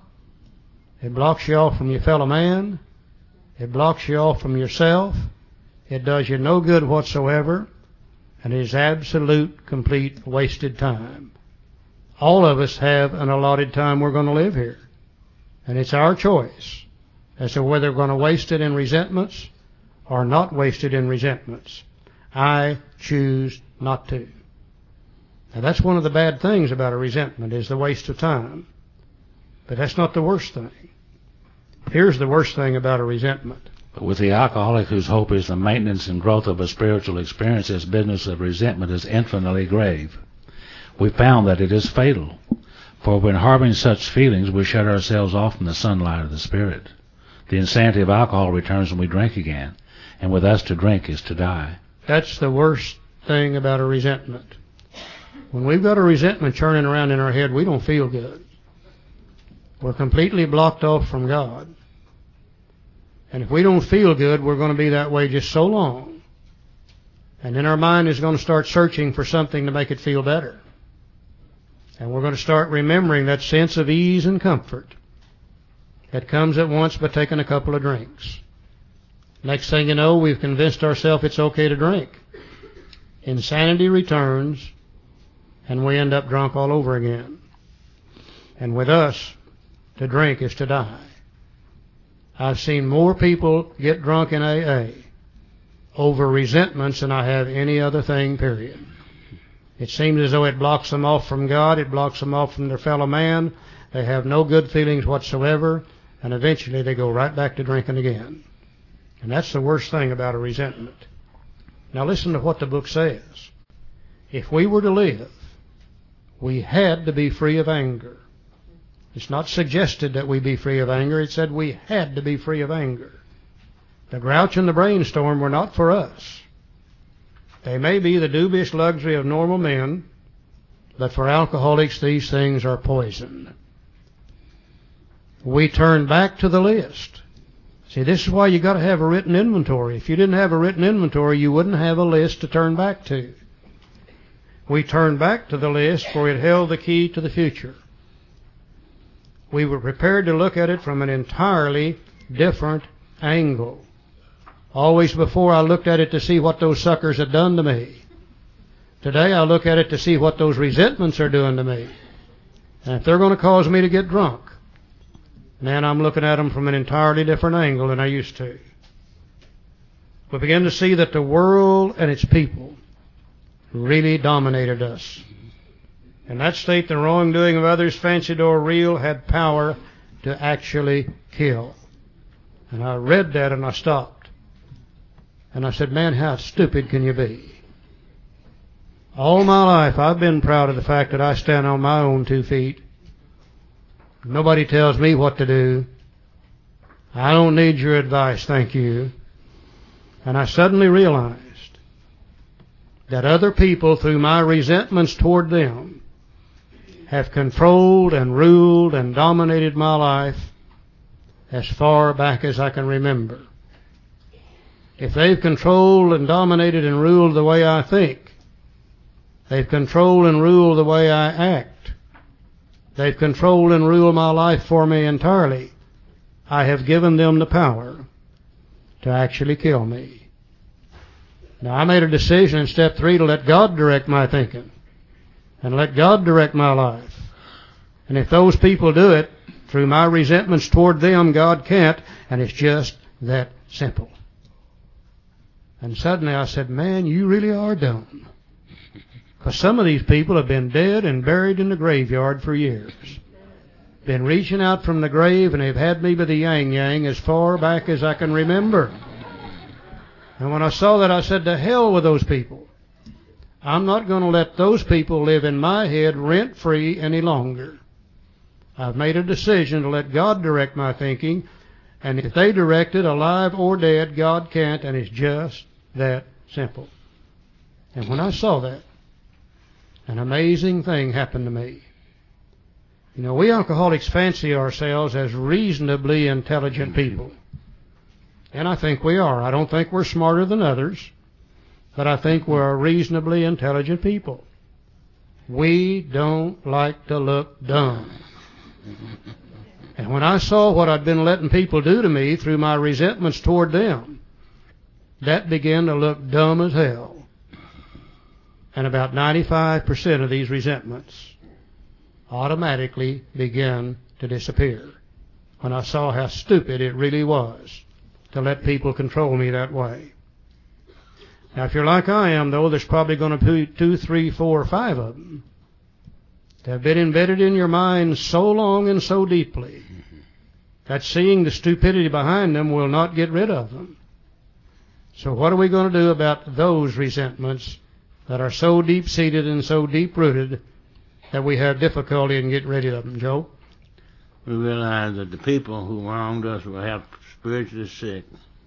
It blocks you off from your fellow man. It blocks you off from yourself. It does you no good whatsoever, and it is absolute, complete, wasted time. All of us have an allotted time we're going to live here, and it's our choice as to whether we're going to waste it in resentments or not waste it in resentments. I choose not to. Now, that's one of the bad things about a resentment, is the waste of time. But that's not the worst thing. Here's the worst thing about a resentment. But with the alcoholic whose hope is the maintenance and growth of a spiritual experience, this business of resentment is infinitely grave. We found that it is fatal. For when harboring such feelings, we shut ourselves off from the sunlight of the Spirit. The insanity of alcohol returns when we drink again, and with us to drink is to die. That's the worst thing about a resentment. When we've got a resentment churning around in our head, we don't feel good. We're completely blocked off from God. And if we don't feel good, we're going to be that way just so long. And then our mind is going to start searching for something to make it feel better. And we're going to start remembering that sense of ease and comfort that comes at once by taking a couple of drinks. Next thing you know, we've convinced ourselves it's okay to drink. Insanity returns, and we end up drunk all over again. And with us, to drink is to die. I've seen more people get drunk in A A over resentments than I have any other thing, period. It seems as though it blocks them off from God, it blocks them off from their fellow man. They have no good feelings whatsoever, and eventually they go right back to drinking again. And that's the worst thing about a resentment. Now listen to what the book says. If we were to live, we had to be free of anger. It's not suggested that we be free of anger. It said we had to be free of anger. The grouch and the brainstorm were not for us. They may be the dubious luxury of normal men, but for alcoholics these things are poison. We turn back to the list. See, this is why you got to have a written inventory. If you didn't have a written inventory, you wouldn't have a list to turn back to. We turned back to the list, for it held the key to the future. We were prepared to look at it from an entirely different angle. Always before I looked at it to see what those suckers had done to me. Today I look at it to see what those resentments are doing to me. And if they're going to cause me to get drunk, then I'm looking at them from an entirely different angle than I used to. We begin to see that the world and its people really dominated us. In that state, the wrongdoing of others, fancied or real, had power to actually kill. And I read that and I stopped. And I said, man, how stupid can you be? All my life I've been proud of the fact that I stand on my own two feet. Nobody tells me what to do. I don't need your advice, thank you. And I suddenly realized that other people, through my resentments toward them, have controlled and ruled and dominated my life as far back as I can remember. If they've controlled and dominated and ruled the way I think, they've controlled and ruled the way I act, they've controlled and ruled my life for me entirely, I have given them the power to actually kill me. Now, I made a decision in step three to let God direct my thinking and let God direct my life. And if those people do it through my resentments toward them, God can't, and it's just that simple. And suddenly I said, man, you really are dumb. Because some of these people have been dead and buried in the graveyard for years. Been reaching out from the grave, and they've had me by the yang-yang as far back as I can remember. And when I saw that, I said, to hell with those people. I'm not going to let those people live in my head rent-free any longer. I've made a decision to let God direct my thinking, and if they direct it, alive or dead, God can't, and it's just that simple. And when I saw that, an amazing thing happened to me. You know, we alcoholics fancy ourselves as reasonably intelligent people. And I think we are. I don't think we're smarter than others, but I think we're reasonably intelligent people. We don't like to look dumb. And when I saw what I'd been letting people do to me through my resentments toward them, that began to look dumb as hell. And about ninety-five percent of these resentments automatically began to disappear when I saw how stupid it really was to let people control me that way. Now, if you're like I am, though, there's probably going to be two, three, four, five of them that have been embedded in your mind so long and so deeply that seeing the stupidity behind them will not get rid of them. So what are we going to do about those resentments that are so deep-seated and so deep-rooted that we have difficulty in getting rid of them, Joe? We realize that the people who wronged us were help spiritually sick.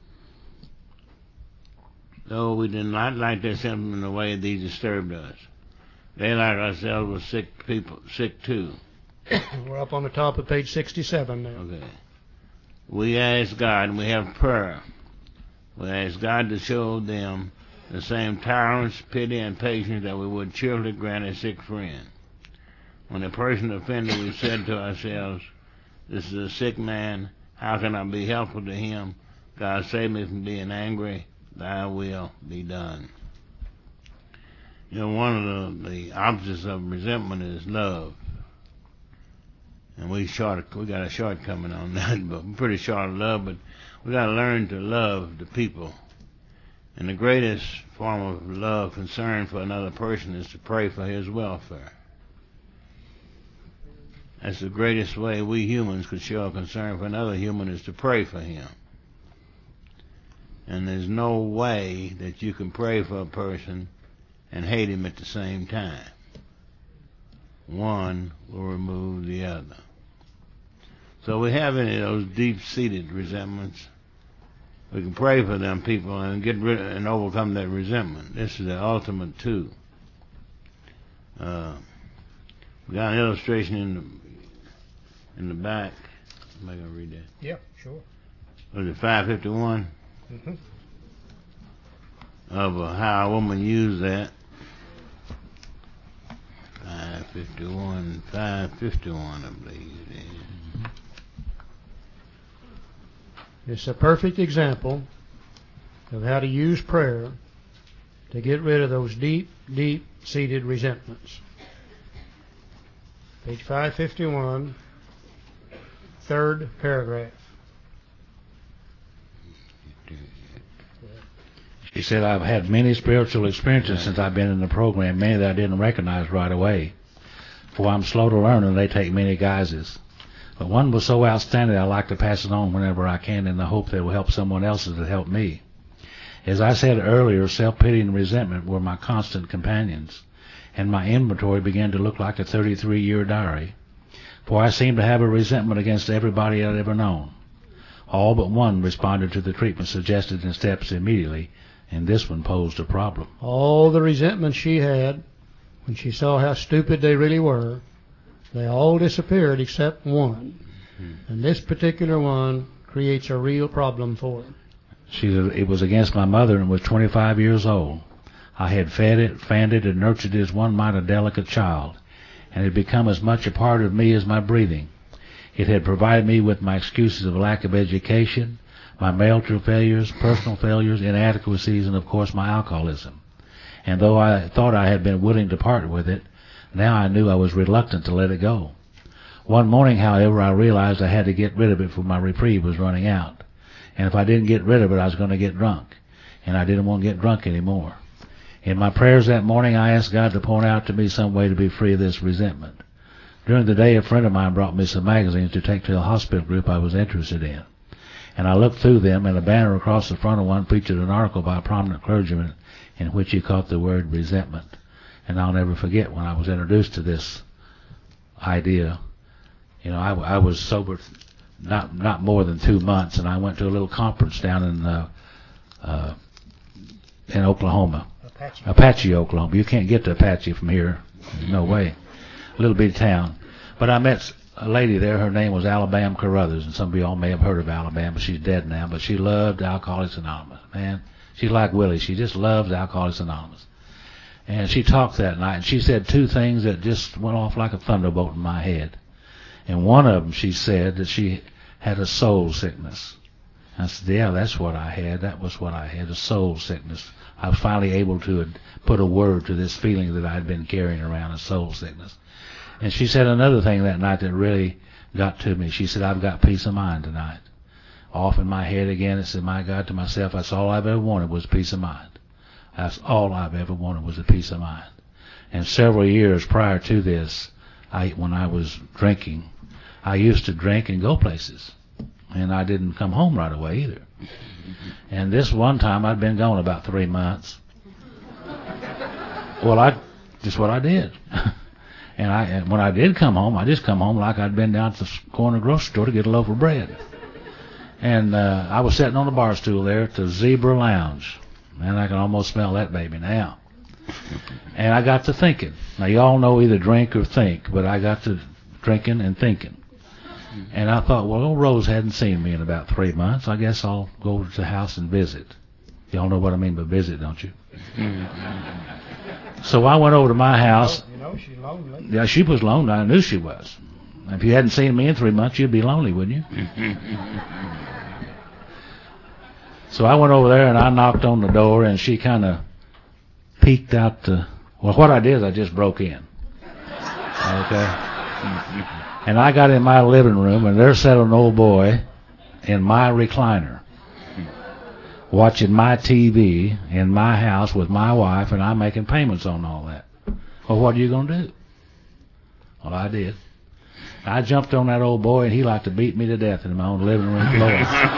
Though we did not like their symptoms in the way these disturbed us. They, like ourselves, were sick people, sick too. We're up on the top of page sixty-seven now. Okay. We ask God, and we have prayer. We ask God to show them the same tolerance, pity, and patience that we would cheerfully grant a sick friend. When a person offended, we said to ourselves, this is a sick man. How can I be helpful to him? God, save me from being angry. Thy will be done. You know, one of the, the opposites of resentment is love. And we short, we got a shortcoming on that, but we're pretty short of love, but we got to learn to love the people. And the greatest form of love, concern for another person, is to pray for his welfare. That's the greatest way we humans could show a concern for another human, is to pray for him. And there's no way that you can pray for a person and hate him at the same time. One will remove the other. So we have any of those deep-seated resentments, we can pray for them people and get rid of, and overcome that resentment. This is the ultimate too. Uh, we got an illustration in the in the back. Am I going to read that? Yeah, sure. Was it five fifty-one? Mm-hmm. Of uh, how a woman used that. five fifty-one, five fifty-one, I believe it is. It's a perfect example of how to use prayer to get rid of those deep, deep-seated resentments. Page five fifty-one, third paragraph. She said, I've had many spiritual experiences since I've been in the program, many that I didn't recognize right away. For I'm slow to learn and they take many guises. But one was so outstanding I like to pass it on whenever I can in the hope that it will help someone else that helped me. As I said earlier, self-pity and resentment were my constant companions, and my inventory began to look like a thirty-three-year diary. For I seemed to have a resentment against everybody I'd ever known. All but one responded to the treatment suggested in steps immediately, and this one posed a problem. All the resentment she had when she saw how stupid they really were, they all disappeared except one. Mm-hmm. And this particular one creates a real problem for her. She said, it was against my mother and was twenty-five years old. I had fed it, fanned it, and nurtured it as one might a delicate child, and it had become as much a part of me as my breathing. It had provided me with my excuses of lack of education, my marital failures, personal failures, inadequacies, and of course my alcoholism. And though I thought I had been willing to part with it, now I knew I was reluctant to let it go. One morning, however, I realized I had to get rid of it, for my reprieve was running out. And if I didn't get rid of it, I was going to get drunk. And I didn't want to get drunk anymore. In my prayers that morning, I asked God to point out to me some way to be free of this resentment. During the day, a friend of mine brought me some magazines to take to the hospital group I was interested in. And I looked through them, and a banner across the front of one featured an article by a prominent clergyman in which he caught the word resentment. And I'll never forget when I was introduced to this idea. You know, I, I was sober not not more than two months, and I went to a little conference down in uh, uh, in Oklahoma. Apache. Apache, Oklahoma. You can't get to Apache from here. No way. A little bitty town. But I met a lady there. Her name was Alabama Carruthers, and some of y'all may have heard of Alabama. She's dead now, but she loved Alcoholics Anonymous. Man, she's like Willie. She just loves Alcoholics Anonymous. And she talked that night, and she said two things that just went off like a thunderbolt in my head. And one of them, she said that she had a soul sickness. I said, yeah, that's what I had. That was what I had, a soul sickness. I was finally able to put a word to this feeling that I had been carrying around, a soul sickness. And she said another thing that night that really got to me. She said, I've got peace of mind tonight. Off in my head again, it said, my God, to myself, that's all I've ever wanted was peace of mind. That's all I've ever wanted was a peace of mind. And several years prior to this, I, when I was drinking, I used to drink and go places. And I didn't come home right away either. And this one time, I'd been gone about three months. Well, I just what I did. And I, and when I did come home, I just come home like I'd been down to the corner grocery store to get a loaf of bread. And uh, I was sitting on the bar stool there at the Zebra Lounge. Man, I can almost smell that baby now. And I got to thinking. Now, y'all know either drink or think, but I got to drinking and thinking. And I thought, well, old Rose hadn't seen me in about three months. I guess I'll go to the house and visit. Y'all know what I mean by visit, don't you? So I went over to my house. You know, she's lonely. Yeah, she was lonely. I knew she was. If you hadn't seen me in three months, you'd be lonely, wouldn't you? So I went over there and I knocked on the door, and she kind of peeked out the... Well, what I did is I just broke in. Okay? And I got in my living room, and there sat an old boy in my recliner, watching my T V in my house with my wife, and I'm making payments on all that. Well, what are you going to do? Well, I did. I jumped on that old boy, and he liked to beat me to death in my own living room floor.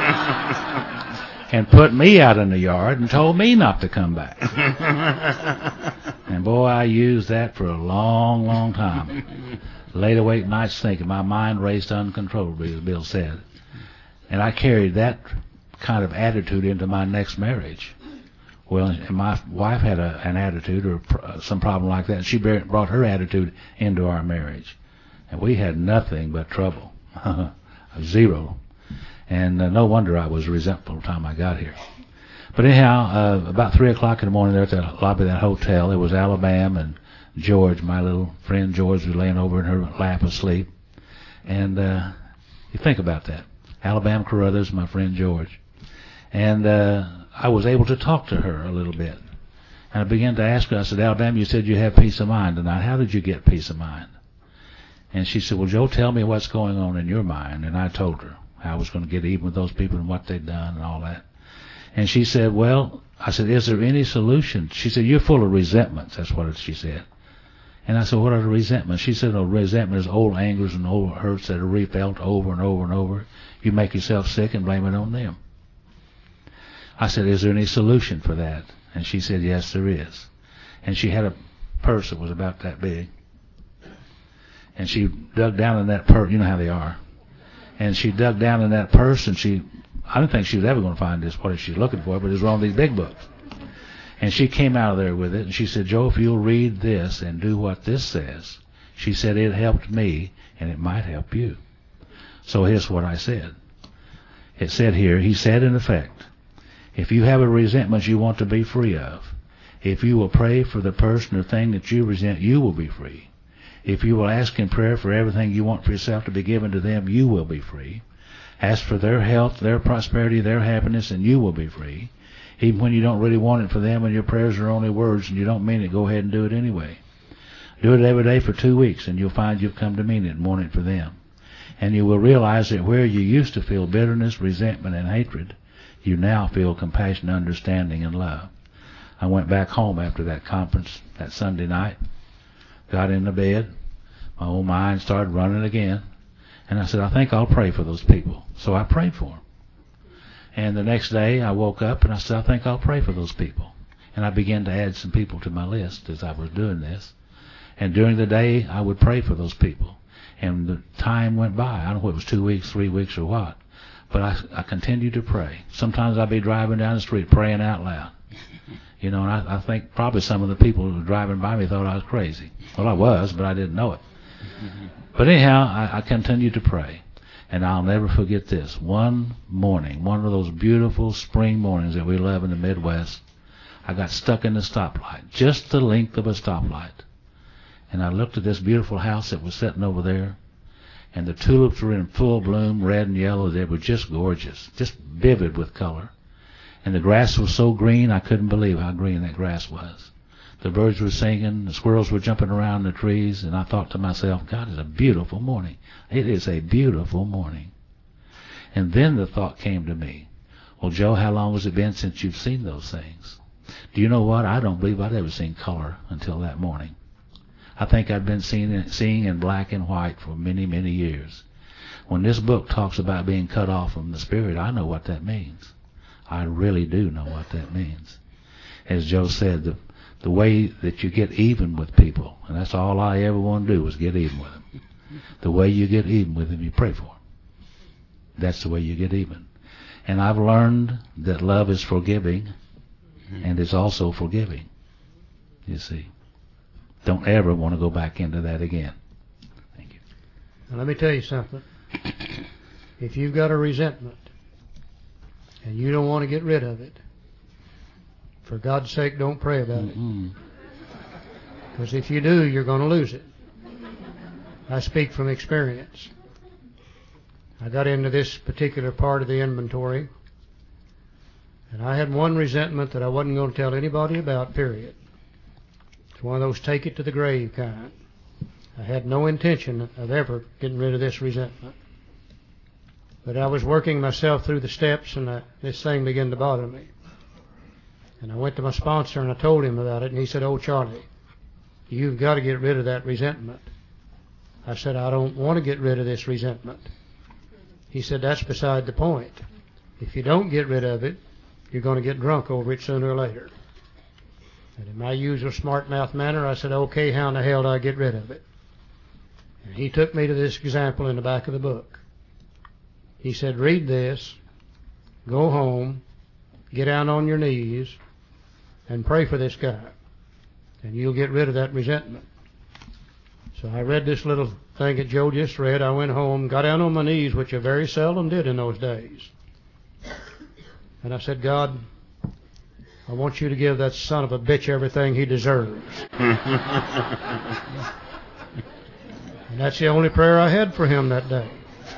And put me out in the yard and told me not to come back. And boy, I used that for a long, long time. Laid awake nights thinking. My mind raced uncontrollably, as Bill said. And I carried that kind of attitude into my next marriage. Well, and my wife had a, an attitude or pr- some problem like that, and she brought her attitude into our marriage. And we had nothing but trouble. Zero. And uh, no wonder I was resentful the time I got here. But anyhow, uh, about three o'clock in the morning there at the lobby of that hotel, it was Alabama and George, my little friend George, was laying over in her lap asleep. And uh, you think about that. Alabama Carruthers, my friend George. And uh, I was able to talk to her a little bit. And I began to ask her, I said, Alabama, you said you have peace of mind tonight. How did you get peace of mind? And she said, well, Joe, tell me what's going on in your mind. And I told her how I was going to get even with those people and what they'd done and all that. And she said, well, I said, is there any solution? She said, you're full of resentments. That's what she said. And I said, what are the resentments? She said, oh, resentment is old angers and old hurts that are refelt over and over and over. You make yourself sick and blame it on them. I said, is there any solution for that? And she said, yes, there is. And she had a purse that was about that big. And she dug down in that purse. You know how they are. And she dug down in that purse, and she, I didn't think she was ever going to find this, what she's looking for, but it was one of these big books. And she came out of there with it, and she said, Joe, if you'll read this and do what this says, she said, it helped me, and it might help you. So here's what I said. It said here, he said in effect, if you have a resentment you want to be free of, if you will pray for the person or thing that you resent, you will be free. If you will ask in prayer for everything you want for yourself to be given to them, you will be free. Ask for their health, their prosperity, their happiness, and you will be free. Even when you don't really want it for them and your prayers are only words and you don't mean it, go ahead and do it anyway. Do it every day for two weeks and you'll find you've come to mean it and want it for them. And you will realize that where you used to feel bitterness, resentment, and hatred, you now feel compassion, understanding, and love. I went back home after that conference that Sunday night, got in the bed, my old mind started running again, and I said, I think I'll pray for those people. So I prayed for them. And the next day I woke up and I said, I think I'll pray for those people. And I began to add some people to my list as I was doing this. And during the day I would pray for those people. And the time went by. I don't know if it was two weeks, three weeks, or what. But I, I continued to pray. Sometimes I'd be driving down the street praying out loud. You know, and I, I think probably some of the people who were driving by me thought I was crazy. Well, I was, but I didn't know it. But anyhow, I, I continued to pray. And I'll never forget this. One morning, one of those beautiful spring mornings that we love in the Midwest, I got stuck in the stoplight, just the length of a stoplight. And I looked at this beautiful house that was sitting over there, and the tulips were in full bloom, red and yellow. They were just gorgeous, just vivid with color. And the grass was so green, I couldn't believe how green that grass was. The birds were singing, the squirrels were jumping around the trees, and I thought to myself, God, it's a beautiful morning. It is a beautiful morning. And then the thought came to me, well, Joe, how long has it been since you've seen those things? Do you know what? I don't believe I'd ever seen color until that morning. I think I've been seeing, seeing in black and white for many, many years. When this book talks about being cut off from the Spirit, I know what that means. I really do know what that means. As Joe said, the, the way that you get even with people, and that's all I ever want to do is get even with them. The way you get even with them, you pray for them. That's the way you get even. And I've learned that love is forgiving, and it's also forgiving, you see. Don't ever want to go back into that again. Thank you. Now let me tell you something. If you've got a resentment and you don't want to get rid of it, for God's sake, don't pray about mm-hmm. it. Because if you do, you're going to lose it. I speak from experience. I got into this particular part of the inventory, and I had one resentment that I wasn't going to tell anybody about, period. It's one of those take it to the grave kind. I had no intention of ever getting rid of this resentment. But I was working myself through the steps, and I, this thing began to bother me. And I went to my sponsor, and I told him about it, and he said, oh, Charlie, you've got to get rid of that resentment. I said, I don't want to get rid of this resentment. He said, that's beside the point. If you don't get rid of it, you're going to get drunk over it sooner or later. And in my usual smart mouth manner, I said, okay, how in the hell do I get rid of it? And he took me to this example in the back of the book. He said, read this, go home, get down on your knees, and pray for this guy, and you'll get rid of that resentment. So I read this little thing that Joe just read. I went home, got down on my knees, which I very seldom did in those days. And I said, God, I want you to give that son of a bitch everything he deserves. And that's the only prayer I had for him that day.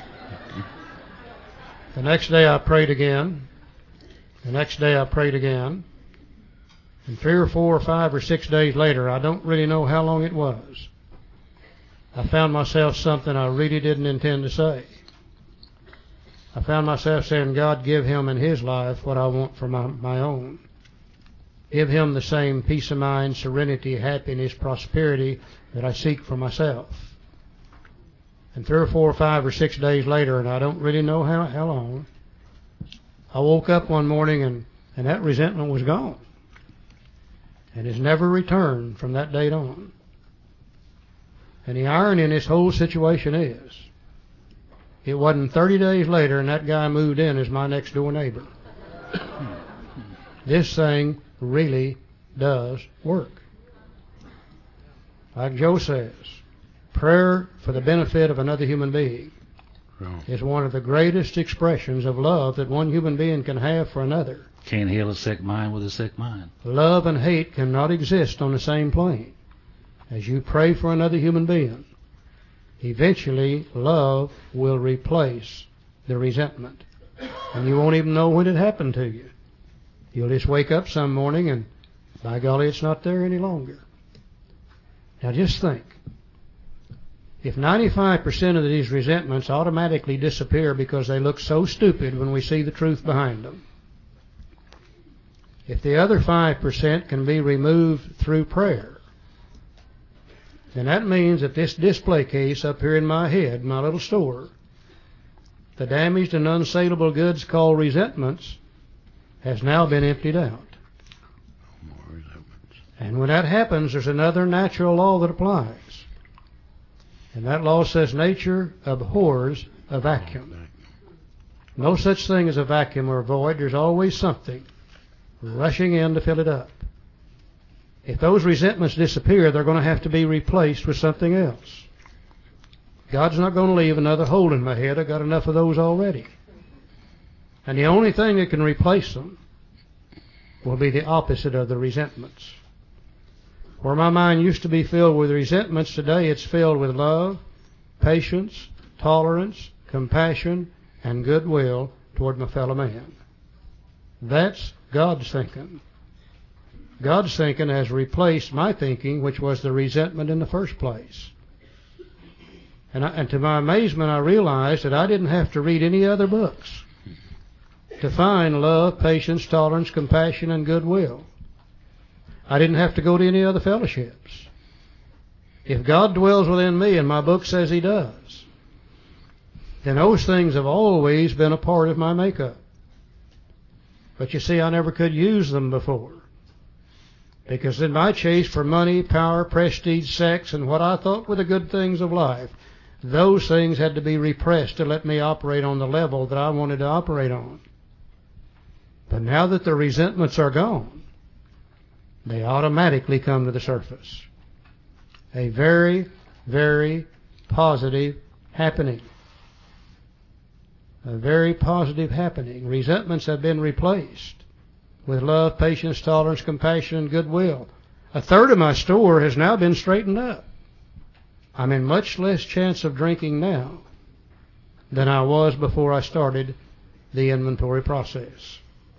The next day I prayed again. The next day I prayed again. And three or four or five or six days later, I don't really know how long it was, I found myself something I really didn't intend to say. I found myself saying, God, give him in his life what I want for my, my own. Give him the same peace of mind, serenity, happiness, prosperity that I seek for myself. And three or four or five or six days later, and I don't really know how, how long, I woke up one morning and, and that resentment was gone. And has never returned from that date on. And the irony in this whole situation is, it wasn't thirty days later and that guy moved in as my next door neighbor. This thing really does work. Like Joe says, prayer for the benefit of another human being Right. is one of the greatest expressions of love that one human being can have for another. Can't heal a sick mind with a sick mind. Love and hate cannot exist on the same plane. as you pray for another human being, eventually love will replace the resentment. And you won't even know when it happened to you. You'll just wake up some morning and, by golly, it's not there any longer. Now just think. If ninety-five percent of these resentments automatically disappear because they look so stupid when we see the truth behind them, if the other five percent can be removed through prayer, then that means that this display case up here in my head, my little store, the damaged and unsaleable goods called resentments, has now been emptied out. And when that happens, there's another natural law that applies. And that law says nature abhors a vacuum. No such thing as a vacuum or a void. There's always something rushing in to fill it up. If those resentments disappear, they're going to have to be replaced with something else. God's not going to leave another hole in my head. I've got enough of those already. And the only thing that can replace them will be the opposite of the resentments. Where my mind used to be filled with resentments, today it's filled with love, patience, tolerance, compassion, and goodwill toward my fellow man. That's God's thinking. God's thinking has replaced my thinking, which was the resentment in the first place. And, I, and to my amazement, I realized that I didn't have to read any other books to find love, patience, tolerance, compassion, and goodwill. I didn't have to go to any other fellowships. If God dwells within me, and my book says He does, then those things have always been a part of my makeup. But you see, I never could use them before. Because in my chase for money, power, prestige, sex, and what I thought were the good things of life, those things had to be repressed to let me operate on the level that I wanted to operate on. But now that the resentments are gone, they automatically come to the surface. A very, very positive happening. A very positive happening. Resentments have been replaced with love, patience, tolerance, compassion, and goodwill. A third of my store has now been straightened up. I'm in much less chance of drinking now than I was before I started the inventory process.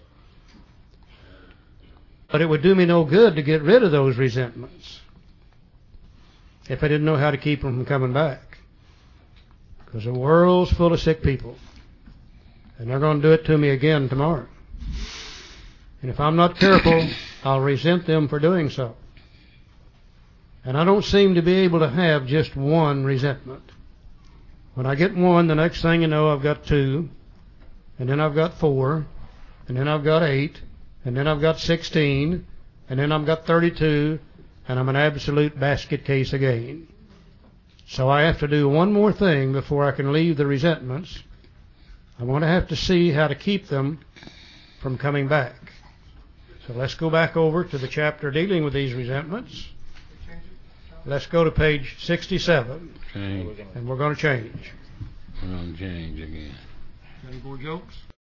But it would do me no good to get rid of those resentments if I didn't know how to keep them from coming back. Because the world's full of sick people. And they're going to do it to me again tomorrow. And if I'm not careful, I'll resent them for doing so. And I don't seem to be able to have just one resentment. When I get one, the next thing you know, I've got two, and then I've got four, and then I've got eight, and then I've got sixteen, and then I've got thirty-two, and I'm an absolute basket case again. So I have to do one more thing before I can leave the resentments. I'm going to have to see how to keep them from coming back. So let's go back over to the chapter dealing with these resentments. Let's go to page sixty-seven. Change. And we're going to change. We're going to change again. Any more jokes?